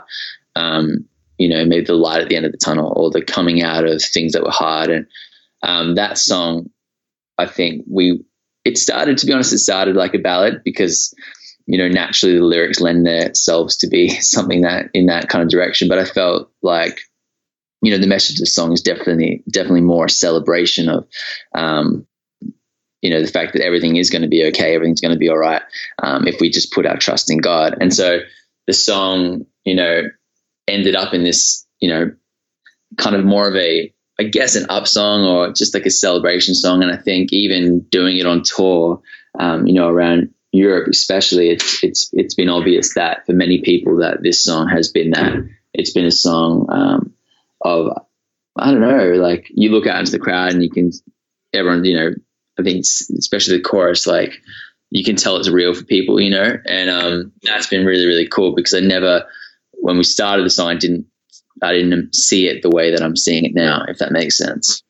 um, you know, maybe the light at the end of the tunnel or the coming out of things that were hard. And, Um, that song, I think we, it started, to be honest, it started like a ballad because, you know, naturally the lyrics lend themselves to be something that in that kind of direction. But I felt like, you know, the message of the song is definitely, definitely more a celebration of, um, you know, the fact that everything is going to be okay. Everything's going to be all right. Um, if we just put our trust in God. And so the song, you know, ended up in this, you know, kind of more of a, I guess an up song or just like a celebration song. And I think even doing it on tour, um, you know, around Europe especially, it's it's it's been obvious that for many people that this song has been that. It's been a song um, of, I don't know, like you look out into the crowd and you can, everyone, you know, I think especially the chorus, like you can tell it's real for people, you know, and um, that's been really, really cool because I never, when we started the song, I didn't, I didn't see it the way that I'm seeing it now, if that makes sense.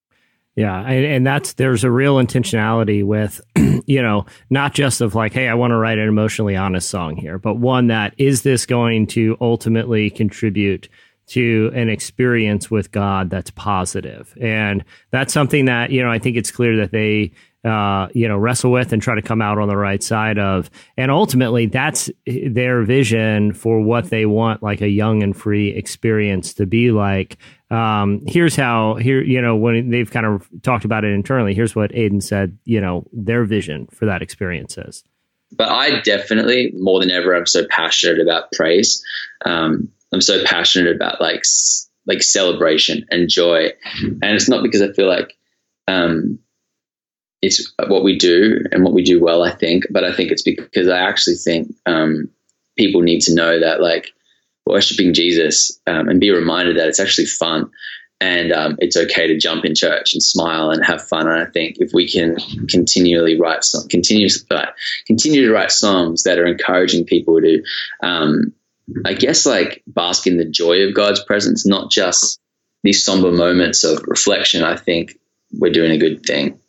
Yeah. And, and that's, there's a real intentionality with, you know, not just of like, hey, I want to write an emotionally honest song here, but one that, is this going to ultimately contribute to an experience with God that's positive? And that's something that, you know, I think it's clear that they, uh, you know, wrestle with and try to come out on the right side of. And ultimately, that's their vision for what they want, like a young and free experience to be like. Um, here's how, here, you know, when they've kind of talked about it internally, here's what Aiden said, you know, their vision for that experience is. But I definitely, more than ever, I'm so passionate about praise. Um, I'm so passionate about like, like celebration and joy. And it's not because I feel like, um, it's what we do and what we do well, I think, but I think it's because I actually think um, people need to know that like worshiping Jesus um, and be reminded that it's actually fun and um, it's okay to jump in church and smile and have fun. And I think if we can continually write some, continue, uh, continue to write songs that are encouraging people to, um, I guess, like bask in the joy of God's presence, not just these somber moments of reflection, I think we're doing a good thing.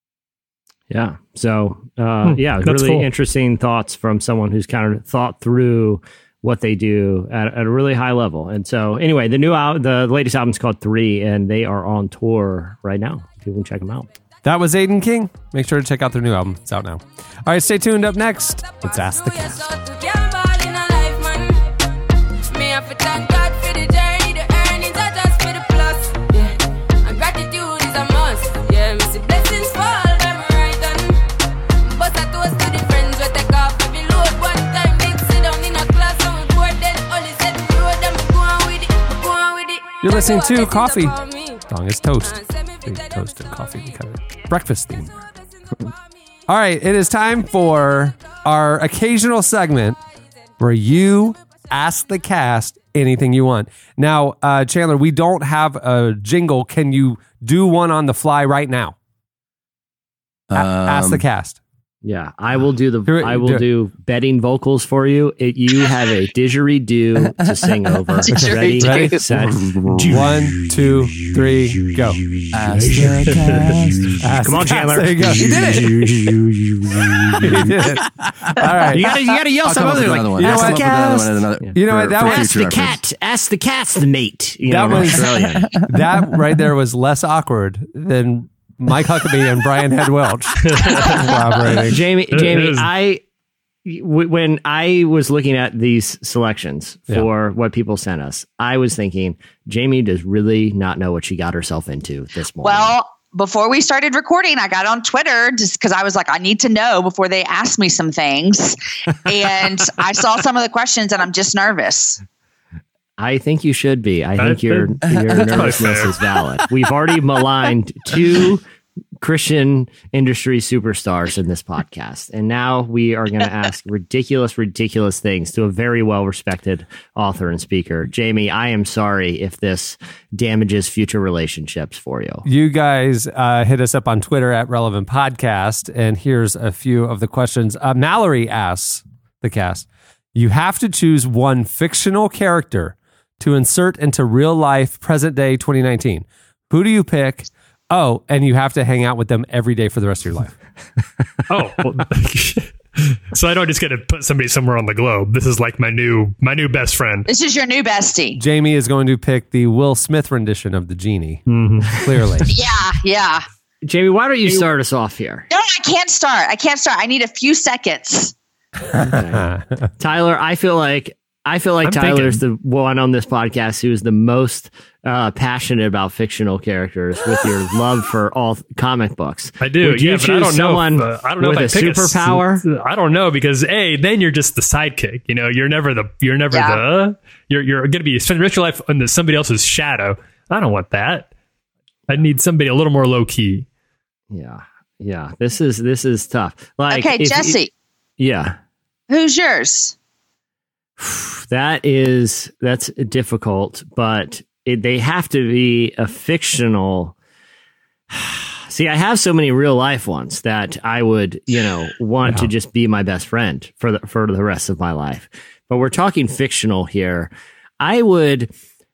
Yeah. So, uh, Hmm, yeah, that's really cool. interesting thoughts from someone who's kind of thought through what they do at, at a really high level. And so anyway, the new album, the latest album is called Three, and they are on tour right now. People can check them out. That was Aiden King. Make sure to check out their new album. It's out now. All right, stay tuned. Up next, let's ask the cast. You're listening to Coffee. Wrong, it's Toast. Toast and coffee. Kind of breakfast theme. All right, it is time for our occasional segment where you ask the cast anything you want. Now, uh, Chandler, we don't have a jingle. Can you do one on the fly right now? A- Um, ask the cast. Yeah, I will do the. Do it, I will do do, it. betting vocals for you. It, you have a didgeridoo to sing over. Ready, Ready? set. One, two, three, go. Ask the cast. Ask Come on, the cast. Chandler. There you go. He did it. He did it. All right. You gotta, you gotta yell I'll some come up other with like. another one. You know I'll come what? up with another one and another- You know for- what? That for was- Ask future the reference. cat. Ask the cat's the mate. You That know, was- Australian. That right there was less awkward than Mike Huckabee and Brian Head Welch cooperating. Jamie, It Jamie, is. I w- when I was looking at these selections for what people sent us, I was thinking Jamie does really not know what she got herself into this morning. Well, before we started recording, I got on Twitter just because I was like, I need to know before they ask me some things. And I saw some of the questions and I'm just nervous. I think you should be. I think I your think- your That's nervousness fair. is valid. We've already maligned two Christian industry superstars in this podcast, and now we are going to ask ridiculous, ridiculous things to a very well-respected author and speaker. Jamie, I am sorry if this damages future relationships for you. You guys uh, hit us up on Twitter at Relevant Podcast, and here's a few of the questions. Uh, Mallory asks the cast, you have to choose one fictional character to insert into real life, present day twenty nineteen. Who do you pick? Oh, and you have to hang out with them every day for the rest of your life. Oh, well, so I don't just get to put somebody somewhere on the globe. This is like my new my new best friend. This is your new bestie. Jamie is going to pick the Will Smith rendition of the genie. Clearly. Yeah, yeah. Jamie, why don't you start us off here? No, I can't start. I can't start. I need a few seconds. Tyler, I feel like I feel like I'm Tyler's the one on this podcast who is the most uh, passionate about fictional characters with your love for all comic books. I do, Would you yeah, but I choose don't someone know. If, uh, I don't know with if a I pick superpower? I don't know because a then you're just the sidekick. You know, you're never the you're never Yeah. the you're you're going to be spending the rest of your life under somebody else's shadow. I don't want that. I need somebody a little more low key. Yeah, yeah. This is this is tough. Like, Okay, if- Jesse, yeah, who's yours? that is that's difficult, but it, they have to be a fictional. See, I have so many real life ones that I would, you know, want to just be my best friend for the for the rest of my life. But we're talking fictional here. I would,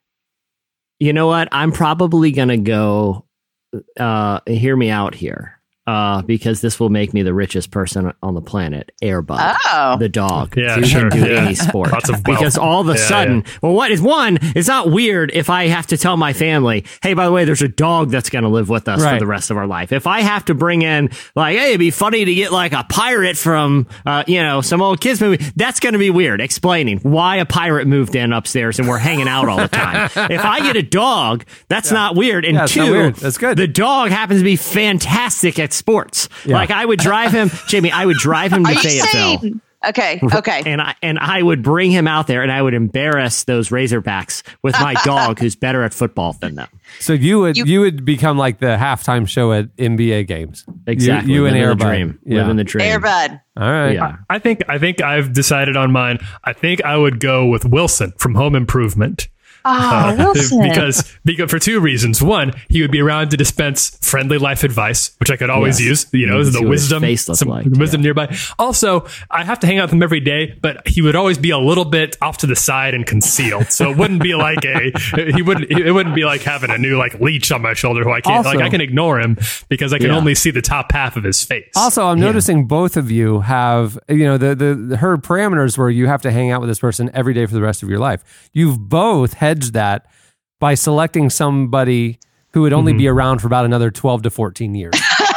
you know what? I'm probably gonna go. Uh, hear me out here. Uh, because this will make me the richest person on the planet, Airbud, Oh. the dog, Yeah, who sure. can do Yeah. any sport. Lots of wealth. Because all of a Yeah, sudden, yeah. well, what is one? It's not weird if I have to tell my family, hey, by the way, there's a dog that's going to live with us Right. for the rest of our life. If I have to bring in, like, hey, it'd be funny to get like a pirate from, uh, you know, some old kids movie, that's going to be weird. Explaining why a pirate moved in upstairs and we're hanging out all the time. If I get a dog, that's not weird. And Yeah, it's not two, weird. That's good. the dog happens to be fantastic at sports. Yeah. Like I would drive him, Jamie, I would drive him to Are you Fayetteville. saying? Okay, okay. And I and I would bring him out there and I would embarrass those Razorbacks with my dog who's better at football than them. So you would you, You- would become like the halftime show at N B A games. Exactly. You, you and Living the Airbud. dream. Yeah. Living the dream. Airbud. All right. Yeah. I think I think I've decided on mine. I think I would go with Wilson from Home Improvement. Oh, Wilson. because because for two reasons. One, he would be around to dispense friendly life advice, which I could always Yes. use. You know, You can the see what his wisdom, face looked some like, wisdom nearby. Also, I have to hang out with him every day, but he would always be a little bit off to the side and concealed. So it wouldn't be like a he wouldn't it wouldn't be like having a new like leech on my shoulder who I can't Also- like I can ignore him because I can Yeah. only see the top half of his face. Also, I'm Yeah. noticing both of you have, you know, the, the, the her parameters where you have to hang out with this person every day for the rest of your life. You've both hedged that by selecting somebody who would only be around for about another twelve to fourteen years.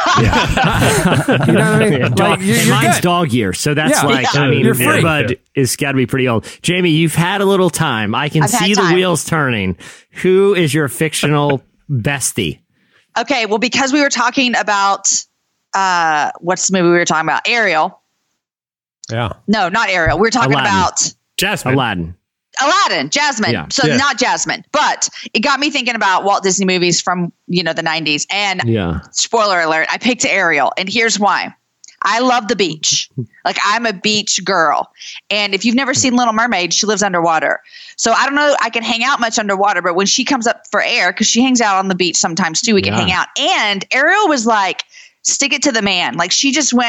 Yeah. You know what I mean? Dog, Like, you're, and you're mine's good. dog year, so that's Yeah. like Yeah. I mean, You're free. Airbud Yeah. is got to be pretty old. Jamie, you've had a little time. I can I've had see the time. wheels turning. Who is your fictional bestie? Okay, well, because we were talking about uh, what's the movie we were talking about? Ariel. Yeah. No, not Ariel. We were talking Aladdin. about Jasmine. Aladdin. Aladdin, Jasmine. Yeah. So Yeah. not Jasmine, but it got me thinking about Walt Disney movies from, you know, the nineties. And Yeah. spoiler alert, I picked Ariel. And here's why. I love the beach. Like I'm a beach girl. And if you've never seen Little Mermaid, she lives underwater. So I don't know, I can hang out much underwater, but when she comes up for air, because she hangs out on the beach sometimes too, we can Yeah. hang out. And Ariel was like, stick it to the man. Like she just went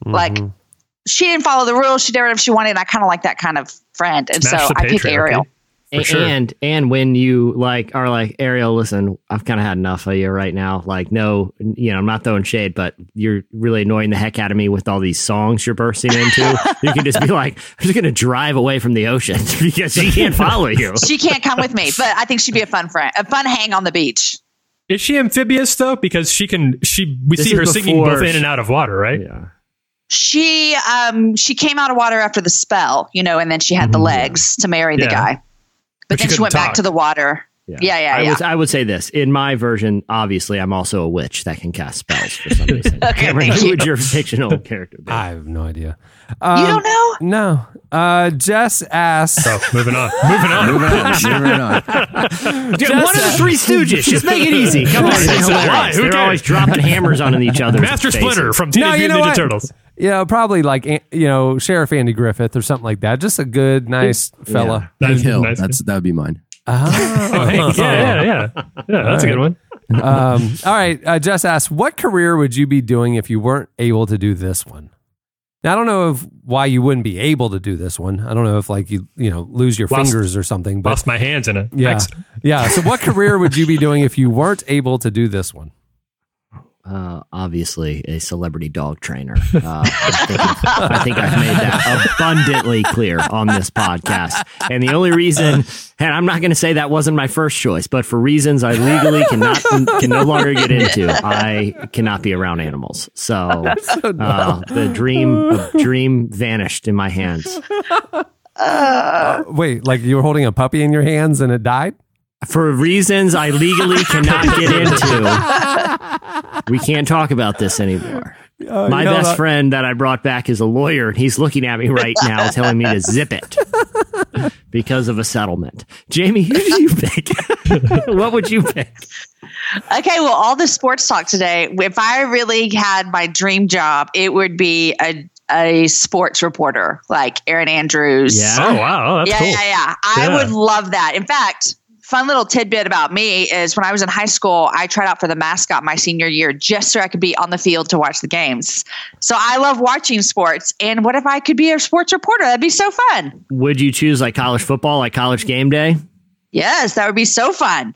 Mm-hmm. Like, she didn't follow the rules. She did whatever she wanted. And I kind of like that kind of friend. And Smash so the I pick patriarchy. Ariel. And, sure. and and when you like are like, Ariel, listen, I've kind of had enough of you right now. Like, no, you know, I'm not throwing shade, but you're really annoying the heck out of me with all these songs you're bursting into. You can just be like, I'm just going to drive away from the ocean because she can't follow you. She can't come with me, but I think she'd be a fun friend, a fun hang on the beach. Is she amphibious though? Because she can. She we This see her is singing before both in she- and out of water, right? Yeah. She um she came out of water after the spell, you know, and then she had the legs to marry the Yeah. guy. But, But she then she couldn't went back talk. to the water. Yeah, yeah, yeah. I, yeah. would, I would say this. In my version, obviously, I'm also a witch that can cast spells for some reason. Okay, Cameron, thank who you. would your fictional character be? I have no idea. You Um, don't know? No. Uh, Jess asked. So moving on, moving on. Moving on. Moving on. Dude, one of the Three Stooges. Just make it easy. Come on. Why? They're Who hilarious. They're cares? always dropping hammers on each other. Master Splinter from Teenage No, you Mutant know Ninja what? Turtles. You know, probably like, you know, Sheriff Andy Griffith or something like that. Just a good, nice fella. Hank Hill. Nice. That's that would be mine. Oh. Oh, Hank. Yeah, yeah, yeah. Yeah, that's a good one. um, all right. Uh, Jess asked, what career would you be doing if you weren't able to do this one? Now, I don't know if why you wouldn't be able to do this one. I don't know if like you, you know, lose your Lost- fingers or something. But Lost my hands in a yeah, accident. yeah. So, what career would you be doing if you weren't able to do this one? Uh, obviously, a celebrity dog trainer. Uh, I, think I think I've made that abundantly clear on this podcast. And the only reason, and I'm not going to say that wasn't my first choice, but for reasons I legally cannot can no longer get into, I cannot be around animals. So, uh, the dream of dream vanished in my hands. Uh, wait, like you were holding a puppy in your hands and it died? For reasons I legally cannot get into, we can't talk about this anymore. Uh, My you know best what? friend that I brought back is a lawyer, and he's looking at me right now telling me to zip it because of a settlement. Jamie, who do you pick? What would you pick? Okay, well, all the sports talk today, if I really had my dream job, it would be a a sports reporter like Erin Andrews. Yeah. Oh, wow. Oh, that's yeah, cool. yeah, yeah. I Yeah. would love that. In fact, fun little tidbit about me is when I was in high school, I tried out for the mascot my senior year just so I could be on the field to watch the games. So I love watching sports. And what if I could be a sports reporter? That'd be so fun. Would you choose like college football, like college game day? Yes, that would be so fun.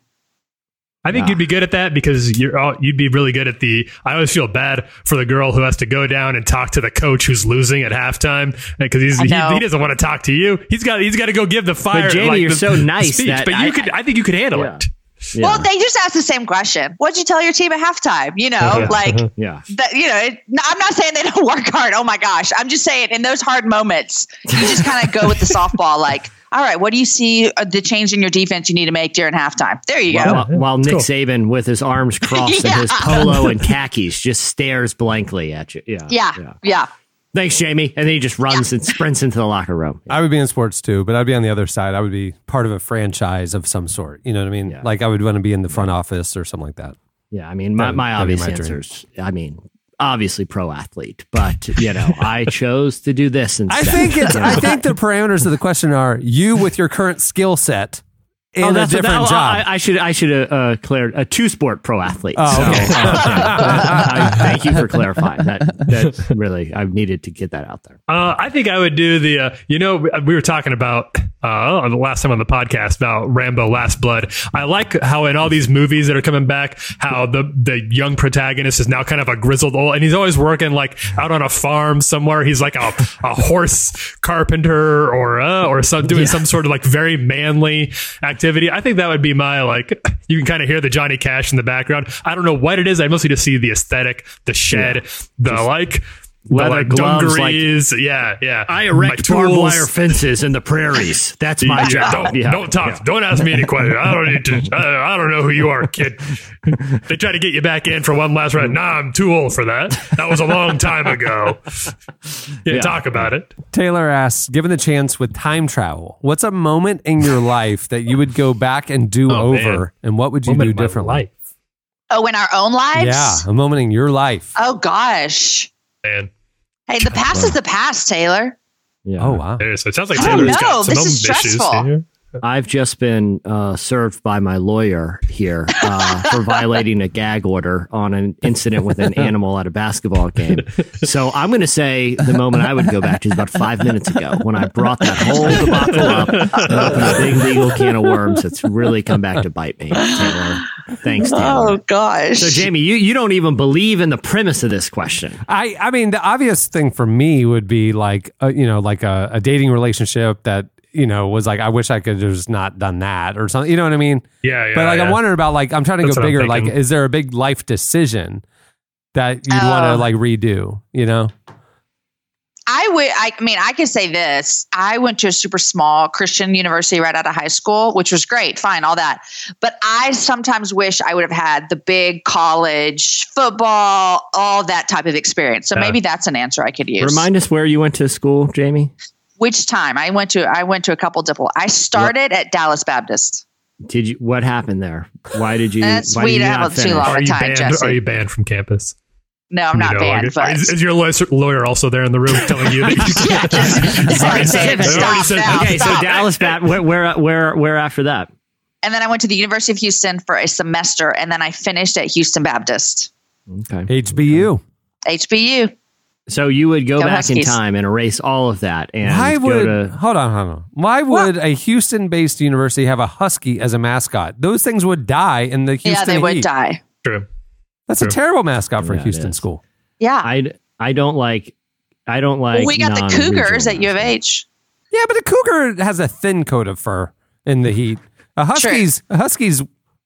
I think Wow. you'd be good at that because you're all, you'd be really good at the. I always feel bad for the girl who has to go down and talk to the coach who's losing at halftime because he's I he, know. he doesn't want to talk to you. He's got he's got to go give the fire. Jamie, like, you're the- so the nice speech. that but you I- could. I think you could handle Yeah. it. Yeah. Well, they just asked the same question. What'd you tell your team at halftime? You know, Yeah. like yeah. that, you know, it, no, I'm not saying they don't work hard. Oh my gosh. I'm just saying in those hard moments, you just kind of go with the softball. Like, all right, what do you see uh, the change in your defense you need to make during halftime? There you go. While, while Nick cool. Saban with his arms crossed Yeah. and his polo and khakis just stares blankly at you. Yeah. Yeah. Yeah. Thanks, Jamie. And then he just runs and sprints into the locker room. I would be in sports too, but I'd be on the other side. I would be part of a franchise of some sort. You know what I mean? Yeah. Like I would want to be in the front office or something like that. Yeah. I mean, my, That'd- my that'd be obvious my dream. answers, I mean, obviously pro athlete, but, you know, I chose to do this instead. I think it's. You know? I think the parameters of the question are you with your current skill set in Oh, a that's what- different that- job. I, I should I should have uh, cleared a two sport pro athlete. Oh, So, okay. uh, yeah, that- I- thank you for clarifying that. That really, I needed to get that out there. Uh, I think I would do the, uh, you know, we were talking about uh, the last time on the podcast about Rambo Last Blood. I like how in all these movies that are coming back, how the, the young protagonist is now kind of a grizzled old, and he's always working like out on a farm somewhere. He's like a, a horse carpenter or, uh, or some, doing Yeah. some sort of like very manly activity. I think that would be my, like, you can kind of hear the Johnny Cash in the background. I don't know what it is. I mostly just see the aesthetic, the shed, the like, the leather like gloves, like- dungarees. yeah, yeah. I My erect barbed tools. wire fences in the prairies. That's my Yeah, job. Don't, Yeah. don't talk. Yeah. Don't ask me any questions. I don't need to. I, I don't know who you are, kid. They try to get you back in for one last round. Nah, I'm too old for that. That was a long time ago. Yeah, Yeah. talk about it. Taylor asks, given the chance with time travel, what's a moment in your life that you would go back and do Oh, over, man. and what would you Moment do in my differently? life. Oh, in our own lives? Yeah, a moment in your life. Oh, gosh. Man, Hey, the past is the past, Taylor. Yeah. Oh wow. there it is. It sounds like I don't Taylor's know. got some This own is issues stressful. here. I've just been uh, served by my lawyer here uh, for violating a gag order on an incident with an animal at a basketball game. So I'm going to say the moment I would go back to is about five minutes ago when I brought that whole debacle up and opened a big legal can of worms that's really come back to bite me, Taylor. Thanks, Taylor. Oh, gosh. So, Jamie, you, you don't even believe in the premise of this question. I, I mean, the obvious thing for me would be like, uh, you know, like a, a dating relationship that, you know, was like, I wish I could have just not done that or something. You know what I mean? Yeah, yeah. But like, yeah. I'm wondering about like, I'm trying to That's go what I'm bigger. Like, thinking. is there a big life decision that you'd Oh. want to like redo? You know? I would. I mean, I could say this. I went to a super small Christian university right out of high school, which was great, fine, all that. But I sometimes wish I would have had the big college football, all that type of experience. So Yeah. maybe that's an answer I could use. Remind us where you went to school, Jamie. Which time I went to? I went to a couple different. I started at Dallas Baptist. Did you? What happened there? Why did you? That's- why we did you have not a too finish? long Are you time, banned? Jesse. Are you banned from campus? No, I'm not You know, banned. like, but is, is your lawyer, lawyer also there in the room telling you that you can't? Sorry, say it. They already Stop said- now. Okay, so Stop. Dallas Bat. Where, where, where, where after that? And then I went to the University of Houston for a semester, and then I finished at Houston Baptist, Okay. H B U. H B U. So you would go Go back in Huskies. time and erase all of that, and Why go would to. hold on, hold on? Why would a Houston-based university have a husky as a mascot? Those things would die in the Houston Yeah, they would heat. die. True. That's True. a terrible mascot for Yeah, a it Houston is. school. Yeah. I, I don't like. I don't like. Well, we got the non-regional Cougars at U of mascots. H. Yeah, but a cougar has a thin coat of fur in the heat. A husky's, a husky's,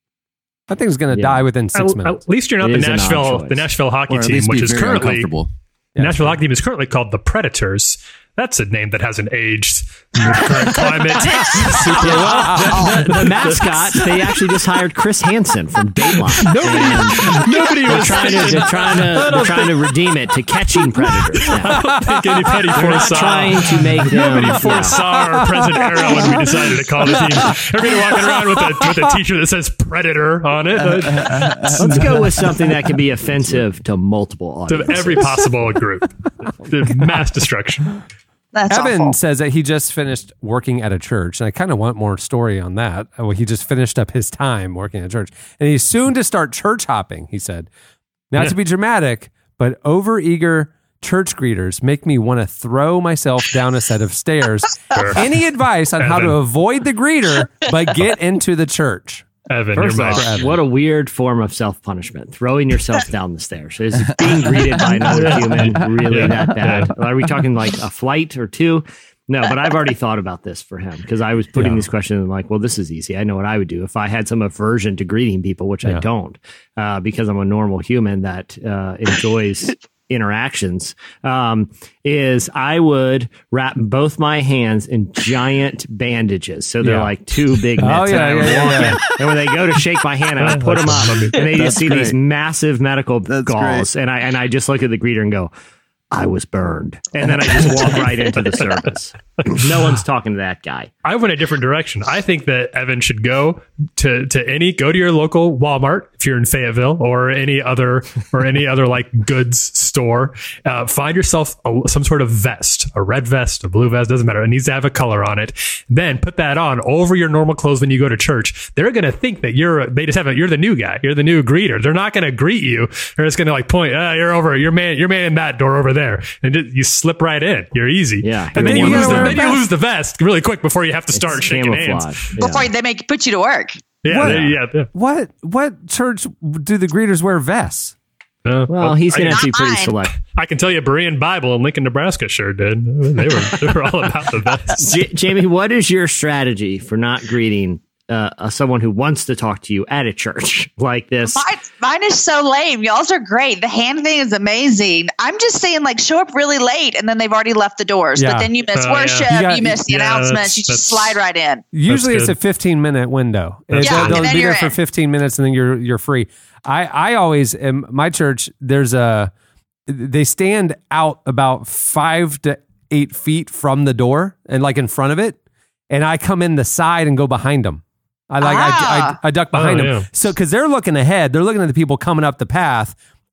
I think is going to Yeah. die within six At, minutes. at least you're not It the is an odd Nashville, choice. the Nashville hockey Or at team, least which be is very currently uncomfortable. the Nashville hockey team is currently called the Predators. That's a name that hasn't aged in the current climate super well. The, the mascot. They actually just hired Chris Hansen from Dateline. Nobody, nobody They're was trying to. thinking- They're trying to. They're trying to redeem it to catching predators. Now. I don't think anybody They're not foresaw. trying to make them. Nobody yeah. foresaw our present era when we decided to call the team. Everybody walking around with a with a T-shirt that says "Predator" on it. Let's go with something that can be offensive to multiple To audiences. every possible group. The mass destruction. That's Evan awful. says that he just finished working at a church, and I kind of want more story on that. Well, he just finished up his time working at a church, and he's soon to start church hopping. He said, "Not to be dramatic, but overeager church greeters make me want to throw myself down a set of stairs. Any advice on how to Evan. avoid the greeter but get into the church?" Evan, First you're of right. all, what a weird form of self-punishment. Throwing yourself down the stairs. Is being greeted by another human really Yeah. that bad? Are we talking like a flight or two? No, but I've already thought about this for him because I was putting Yeah. these questions and I'm like, well, this is easy. I know what I would do if I had some aversion to greeting people, which Yeah. I don't, uh, because I'm a normal human that uh, enjoys interactions. Um, is I would wrap both my hands in giant bandages, so they're Yeah. like two big Oh, mitts. yeah, and I would yeah, walk yeah, in, and when they go to shake my hand, I would put them up, and they That's just see great. these massive medical That's galls, and I and I just look at the greeter and go, I was burned. And then I just walk right into the service. No one's talking to that guy. I went a different direction. I think that Evan should go to, to any, go to your local Walmart if you're in Fayetteville or any other, or any other like goods store. Uh, find yourself a, some sort of vest, a red vest, a blue vest, doesn't matter. It needs to have a color on it. Then put that on over your normal clothes when you go to church. They're going to think that you're, they just have a, you're the new guy. You're the new greeter. They're not going to greet you. They're just going to like point, ah, you're over, you're man, you're man in that door over there. And it, you slip right in. You're easy. Yeah. And then you you, gotta lose the, wear a then you vest. lose the vest really quick before you have to start It's shaking hands. camouflage. Yeah. Before they make put you to work. Yeah, What? they- yeah, yeah. What what church do the greeters wear vests? Uh, Well, he's going to I, have to be pretty mine. select. I can tell you, Berean Bible in Lincoln, Nebraska, sure did. They were they were all about the vests. J- Jamie, what is your strategy for not greeting uh, uh, someone who wants to talk to you at a church like this? Mine, mine is so lame. Y'all's are great. The hand thing is amazing. I'm just saying, like, show up really late and then they've already left the doors. Yeah. But then you miss Oh, yeah. worship, You you, got- miss the yeah, announcements. that's- You just that's- slide right in. Usually it's good. a fifteen minute window. That's They'll- good. They'll And then be there you're for in. fifteen minutes and then you're you're free. I, I always in my church, there's a they stand out about five to eight feet from the door and like in front of it. And I come in the side and go behind them. I like I, Ah. I, I duck behind Oh, them. yeah. So because they're looking ahead, they're looking at the people coming up the path.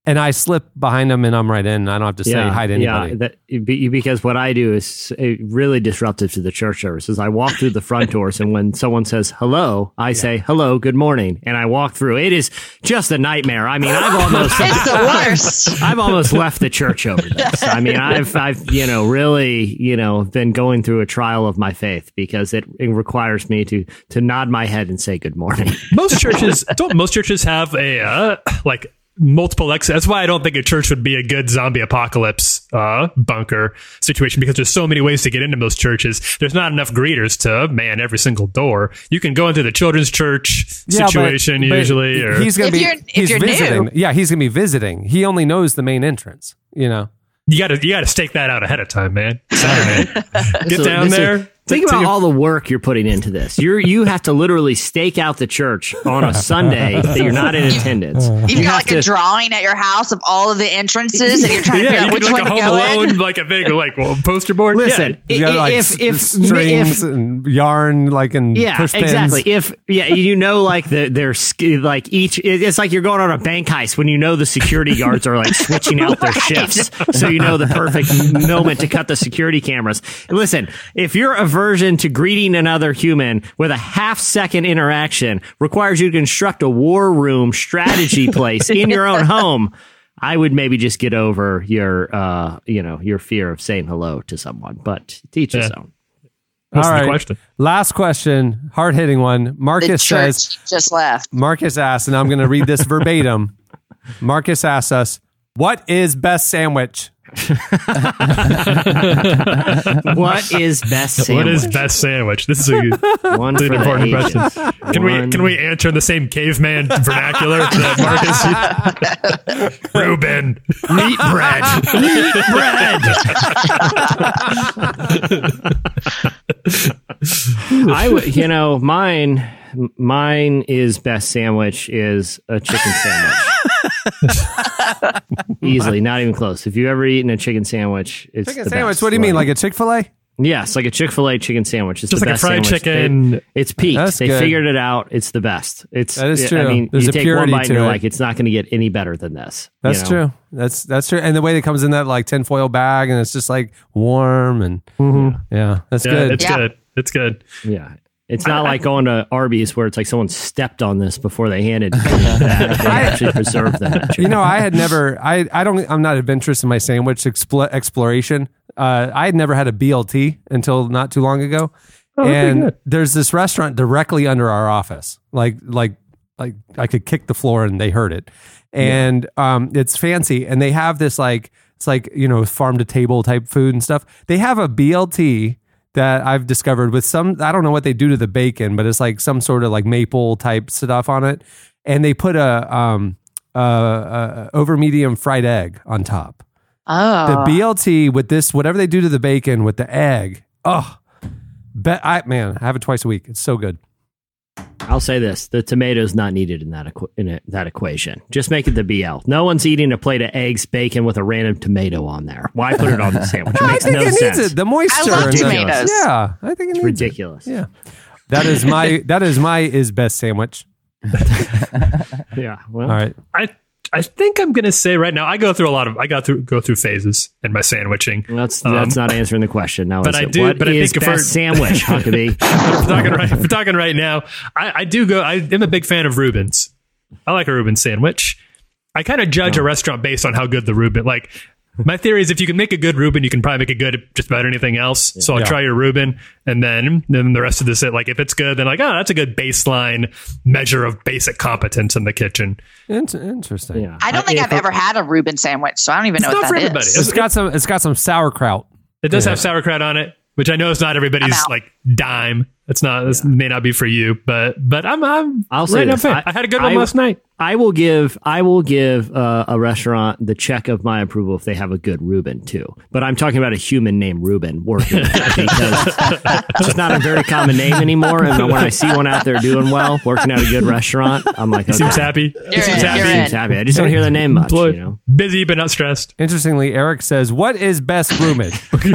and I slip behind them and I'm right in. I don't have to say hi to anybody. Yeah, that, be- because what I do is uh, really disruptive to the church services. I walk through the front doors, and when someone says hello, I yeah. say hello, good morning, and I walk through. It is just a nightmare. I mean, I've almost it's the worst. I've almost left the church over this. I mean, I've I've you know really you know been going through a trial of my faith because it, it requires me to to nod my head and say good morning. Most churches don't. Most churches have a uh, like. multiple exits. That's why I don't think a church would be a good zombie apocalypse uh, bunker situation, because there's so many ways to get into most churches. There's not enough greeters to man every single door. You can go into the children's church yeah, situation but, but usually. Or he's going to be you're, he's you're visiting. New. Yeah, he's going to be visiting. He only knows the main entrance. You know, you got to you got to stake that out ahead of time, man. Sorry, man. Get so, down there. Is, Think about all the work you're putting into this. You're you have to literally stake out the church on a Sunday that you're not in attendance. You've you got like to, a drawing at your house of all of the entrances, and you're trying yeah, to figure out which like one a to Home go Alone, in. like a big like well, poster board. Listen, yeah. if, like if if strings if, and yarn, like in yeah, push pins. exactly. If yeah, you know, like the there's like each. It's like you're going on a bank heist when you know the security guards are like switching out their shifts, so you know the perfect moment to cut the security cameras. Listen, if your aversion to greeting another human with a half second interaction requires you to construct a war room strategy place in your own home, I would maybe just get over your, uh, you know, your fear of saying hello to someone, but teach his yeah. own. What's All the right. question? Last question. Hard hitting one. Marcus The church says, just left. Marcus asks, and I'm going to read this verbatim. Marcus asks us, what is best sandwich? What is best sandwich? What is best sandwich? This is a one an for important the question. ages. Can One. we can we answer in the same caveman vernacular that Marcus? Reuben, Meat bread. Meat bread. I would, you know, mine, mine is best sandwich is a chicken sandwich. Easily, not even close. If you've ever eaten a chicken sandwich, it's Chicken the sandwich? best. What do you mean, like a Chick-fil-A? Yes, like a Chick-fil-A chicken sandwich. It's Just the like a best fried sandwich. chicken. It- it's peaked. That's they good. figured it out. It's the best. It's That is I true. mean, There's you a take purity one bite to and you're it. like, it's not going to get any better than this. you That's know? true. That's that's true. And the way that comes in that like tinfoil bag and it's just like warm and yeah, that's Yeah, good. it's Yeah. good. It's good. Yeah. It's not I- like going to Arby's where it's like someone stepped on this before they handed it back. They actually preserved that. You know, I had never. I I don't. I'm not adventurous in my sandwich expl- exploration. Uh, I had never had a B L T until not too long ago, Oh, okay, and good. there's this restaurant directly under our office. Like like like I could kick the floor and they heard it, and um, it's fancy, and they have this like it's like you know farm to table type food and stuff. They have a B L T that I've discovered with some, I don't know what they do to the bacon, but it's like some sort of like maple type stuff on it. And they put a, um, uh, uh, over medium fried egg on top. Oh. The B L T with this, whatever they do to the bacon with the egg. Oh, bet I, man, I have it twice a week. It's so good. I'll say this: the tomato's not needed in that equ- in a, that equation. Just make it the B L. No one's eating a plate of eggs, bacon with a random tomato on there. Why put it on the sandwich? It I makes think no it sense. needs it. The moisture. I love and the- tomatoes. yeah, I think it It's needs it. ridiculous. Yeah, that is my that is my is best sandwich. Yeah. Well, All right. I I think I'm gonna say right now. I go through a lot of. I got through go through phases in my sandwiching. That's Um, that's not answering the question. Now, but is I it? do- What but I is think if best we're- sandwich, Huckabee? If we're talking right. If we're talking right now. I, I do go. I am a big fan of Reuben's. I like a Reuben sandwich. I kind of judge a restaurant based on how good the Reuben. Like my theory is, if you can make a good Reuben, you can probably make a good just about anything else. So I'll Yeah. try your Reuben, and then then the rest of this. Like if it's good, then like oh, that's a good baseline measure of basic competence in the kitchen. Int- interesting. Yeah. I don't think if I've ever had a Reuben sandwich, so I don't even It's know not what for that everybody. is. It's got some. It's got some sauerkraut. It does Yeah. have sauerkraut on it, which I know is not everybody's I'm out. like dime. It's not. This may not be for you, but but I'm I'm. I'll say right this. up it. I, had a good one I- last night. I will give I will give uh, a restaurant the check of my approval if they have a good Reuben too. But I'm talking about a human named Reuben working because it's just not a very common name anymore. And when I see one out there doing well, working at a good restaurant, I'm like, He okay, seems happy. He You're seems in, happy. you're he in. seems happy. I just don't hear the name much. Employed. You know, Busy but not stressed. Interestingly, Eric says, "What is best Reuben?"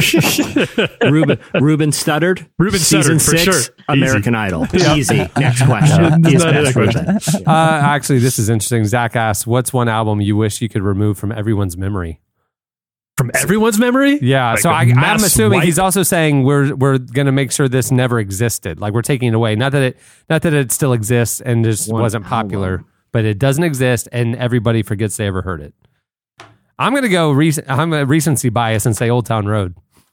Reuben Reuben stuttered. Reuben season stuttered, for six, sure. American Idol. Easy. Next question. It's Is not best a question. Reuben? uh, actually, this This is interesting. Zach asks, what's one album you wish you could remove from everyone's memory? From everyone's memory? Yeah. Like so a I, I'm mass assuming wipe? he's also saying we're we're going to make sure this never existed. Like we're taking it away. Not that it not that it still exists and just One wasn't popular, album. but it doesn't exist and everybody forgets they ever heard it. I'm going to go. Rec- I'm a recency bias and say Old Town Road.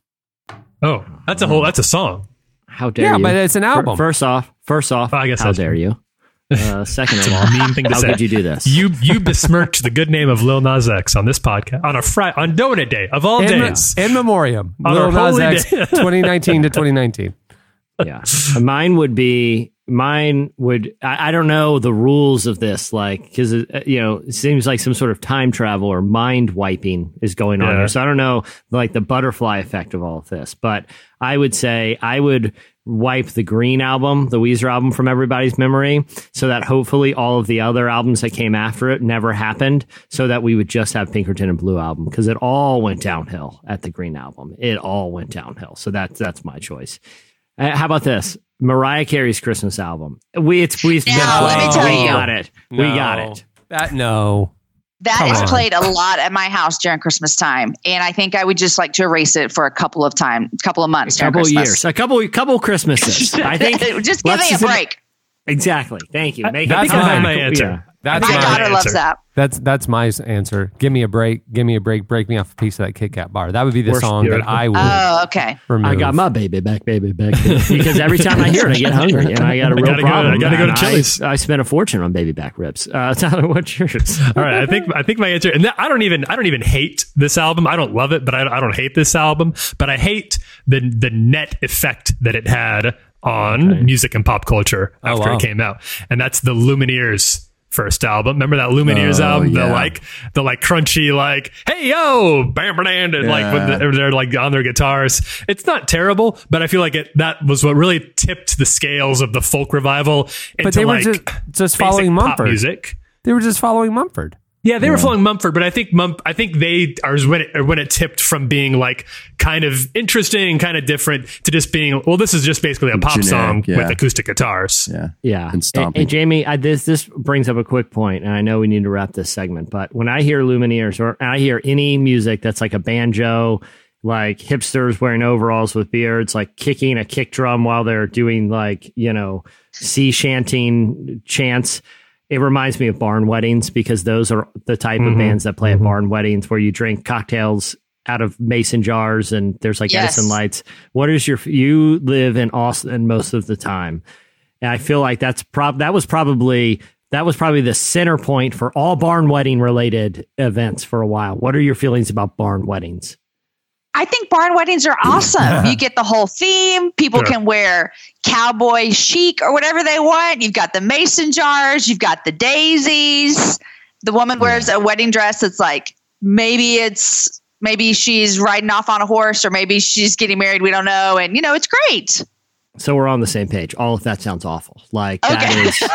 Oh, that's a whole. That's a song. How dare Yeah, you? but it's an album. Fir- First off, first off, Well, I guess how that's- dare you? Uh, second of It's a all, mean thing to how say. could you do this? You you besmirched the good name of Lil Nas X on this podcast on a Friday on Donut Day of all In, days. in memoriam, On Lil our Nas holy X, day. twenty nineteen to twenty nineteen. Yeah, mine would be mine would I, I don't know the rules of this, like because you know it seems like some sort of time travel or mind wiping is going on Yeah. here. So I don't know like the butterfly effect of all of this, but I would say I would wipe the Green album, the Weezer album, from everybody's memory, so that hopefully all of the other albums that came after it never happened, so that we would just have Pinkerton and Blue album, because it all went downhill at the Green album. It all went downhill. So that's that's my choice. Uh, how about this? Mariah Carey's Christmas album. We it's we've been Now, let me playing. tell We you. got it. We No. got it. That no. That Come is on. played a lot at my house during Christmas time, and I think I would just like to erase it for a couple of time, couple of months, A during couple of Christmas. years, a couple couple Christmases. I think just give let's me a just- break. Exactly. Thank you. Make I it think I time. have my answer. Yeah. That's My my daughter answer. loves that. That's that's my answer. Give me a break. Give me a break. Break me off a piece of that Kit Kat bar. That would be the Worst song that beautiful. I would Oh, okay. remove. I got my baby back, baby back. Because every time I hear it, I get hungry, and I got a real gotta go- problem. I gotta go to and Chili's. I, I spent a fortune on baby back ribs. Uh, Tyler, what's yours? All right, I think I think my answer, and that, I don't even I don't even hate this album. I don't love it, but I, I don't hate this album. But I hate the the net effect that it had on Okay. music and pop culture after wow. it came out, and that's the Lumineers first album. Remember that Lumineers Oh, album? yeah. The like the like crunchy like hey yo bam bam and like when Yeah. they're, they're like on their guitars. It's not terrible, but I feel like it that was what really tipped the scales of the folk revival into But they were like just just basic following pop Mumford. music. They were just following Mumford. Yeah, they were following Mumford, but I think Mump, I think they are when it or when it tipped from being like kind of interesting, kind of different to just being well, this is just basically a pop Generic, song yeah. with acoustic guitars. Yeah. Yeah, And stomping. And, Jamie, I, this this brings up a quick point, and I know we need to wrap this segment. But when I hear Lumineers, or I hear any music that's like a banjo, like hipsters wearing overalls with beards, like kicking a kick drum while they're doing like you know sea chanting chants. It reminds me of barn weddings, because those are the type Mm-hmm. of bands that play at barn weddings, where you drink cocktails out of mason jars and there's like Yes. Edison lights. What is your? You live in Austin most of the time, and I feel like that's prob that was probably that was probably the center point for all barn wedding related events for a while. What are your feelings about barn weddings? I think barn weddings are awesome. You get the whole theme. People Sure. can wear cowboy chic or whatever they want. You've got the mason jars. You've got the daisies. The woman wears a wedding dress that's like, maybe it's, maybe she's riding off on a horse, or maybe she's getting married. We don't know. And, you know, it's great. So we're on the same page. All of that sounds awful. Like that Okay. is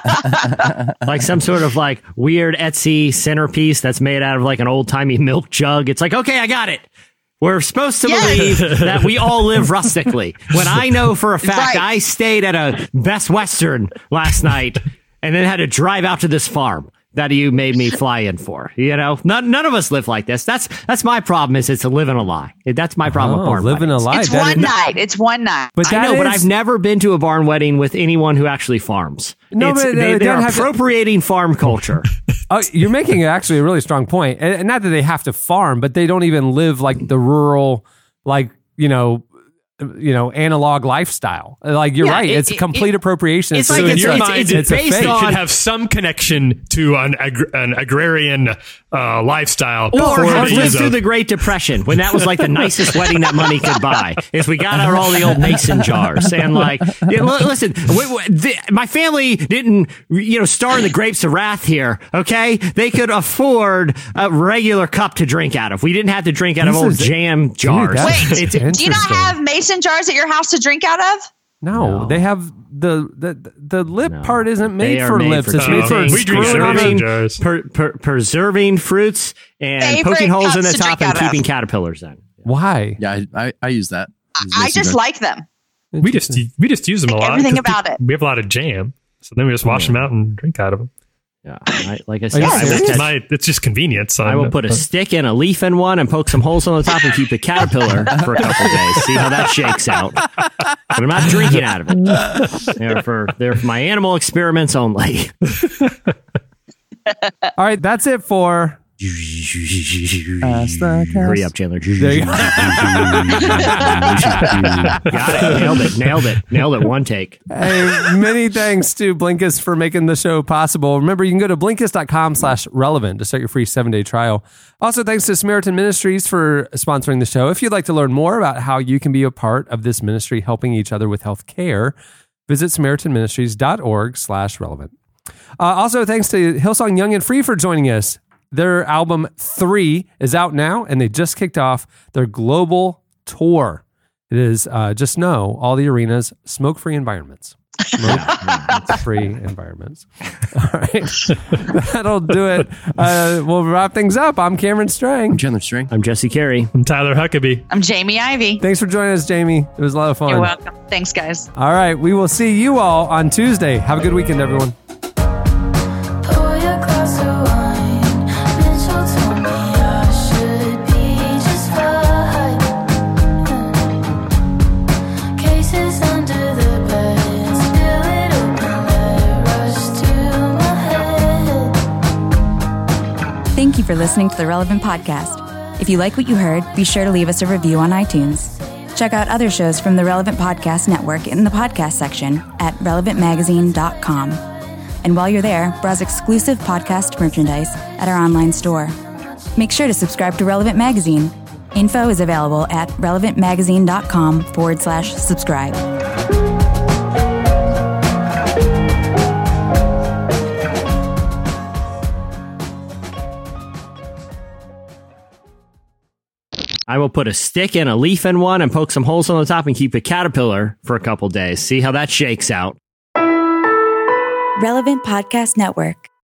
you know, like some sort of like weird Etsy centerpiece that's made out of like an old timey milk jug. It's like, okay, I got it. We're supposed to Yes. believe that we all live rustically. When I know for a fact Right. I stayed at a Best Western last night and then had to drive out to this farm that you made me fly in for. You know, none, none of us live like this. That's that's my problem. Is it's a living a lie. That's my problem with Oh, barn living a weddings. lie. It's That one is- night. It's one night. But I that know, but is- I've never been to a barn wedding with anyone who actually farms. No, It's- but they, they they're don't have to- appropriating farm culture. Oh, you're making actually a really strong point. And and not that they have to farm, but they don't even live like the rural, like, you know, you know, analog lifestyle. Like you're Yeah, right. it- it's it- complete appropriation. it's So like in it's, your it's, mind, it's, it's a based fake. It on should have some connection to an ag- an agrarian uh, lifestyle. or before have the lived use through of- the Great Depression, when that was like the nicest wedding that money could buy. Is we got out all the old mason jars and like, yeah, li- listen, we, we, the, my family didn't, you know, star in the grapes of wrath here. Okay, they could afford a regular cup to drink out of. We didn't have to drink out This of old is- jam jars. that's Wait, It's- do you not interesting. have mason jars at your house to drink out of? No, No. they have the the the lip No. part isn't They made are for made lips. for It's made for drinking. We drink screwing out on of a- mason jars. per, per, preserving fruits and Favorite poking holes in the cups to top drink and out of. keeping caterpillars in. Why? Yeah, I, I, I use that. Use I mason just jar. like them. we just we just use them a lot. Everything 'cause about pe- it. We have a lot of jam, so then we just wash them out and drink out of them. Yeah, I, like I said, you I will serious? It's, catch- my, it's just convenience. I will put a stick and a leaf in one and poke some holes on the top and keep the caterpillar for a couple days. See how that shakes out. But I'm not drinking out of it. They're for they're for my animal experiments only. All right, that's it for. Hurry up, Chandler. There you go. Got it. Nailed it. Nailed it. Nailed it. One take. Hey, many thanks to Blinkist for making the show possible. Remember, you can go to Blinkist.com slash relevant to start your free seven-day trial. Also, thanks to Samaritan Ministries for sponsoring the show. If you'd like to learn more about how you can be a part of this ministry helping each other with health care, visit samaritanministries.org slash relevant. Uh, also, thanks to Hillsong Young and Free for joining us. Their album three is out now, and they just kicked off their global tour. It is uh, just know all the arenas, smoke-free environments. Smoke-free environments. All right. That'll do it. Uh, we'll wrap things up. I'm Cameron Strang. I'm Chandler String. I'm Jesse Carey. I'm Tyler Huckabee. I'm Jamie Ivy. Thanks for joining us, Jamie. It was a lot of fun. You're welcome. Thanks, guys. All right. We will see you all on Tuesday. Have a good weekend, everyone. Pour your glass of wine. Mitchell told me I should be just fine. Cases under the bed, spill it open, let it rush to my head. Thank you for listening to the Relevant Podcast. If you like what you heard, be sure to leave us a review on iTunes. Check out other shows from the Relevant Podcast Network in the podcast section at relevant magazine dot com. And while you're there, browse exclusive podcast merchandise at our online store. Make sure to subscribe to Relevant Magazine. Info is available at relevantmagazine.com forward slash subscribe. I will put a stick and a leaf in one and poke some holes on the top and keep a caterpillar for a couple days. See how that shakes out. Relevant Podcast Network.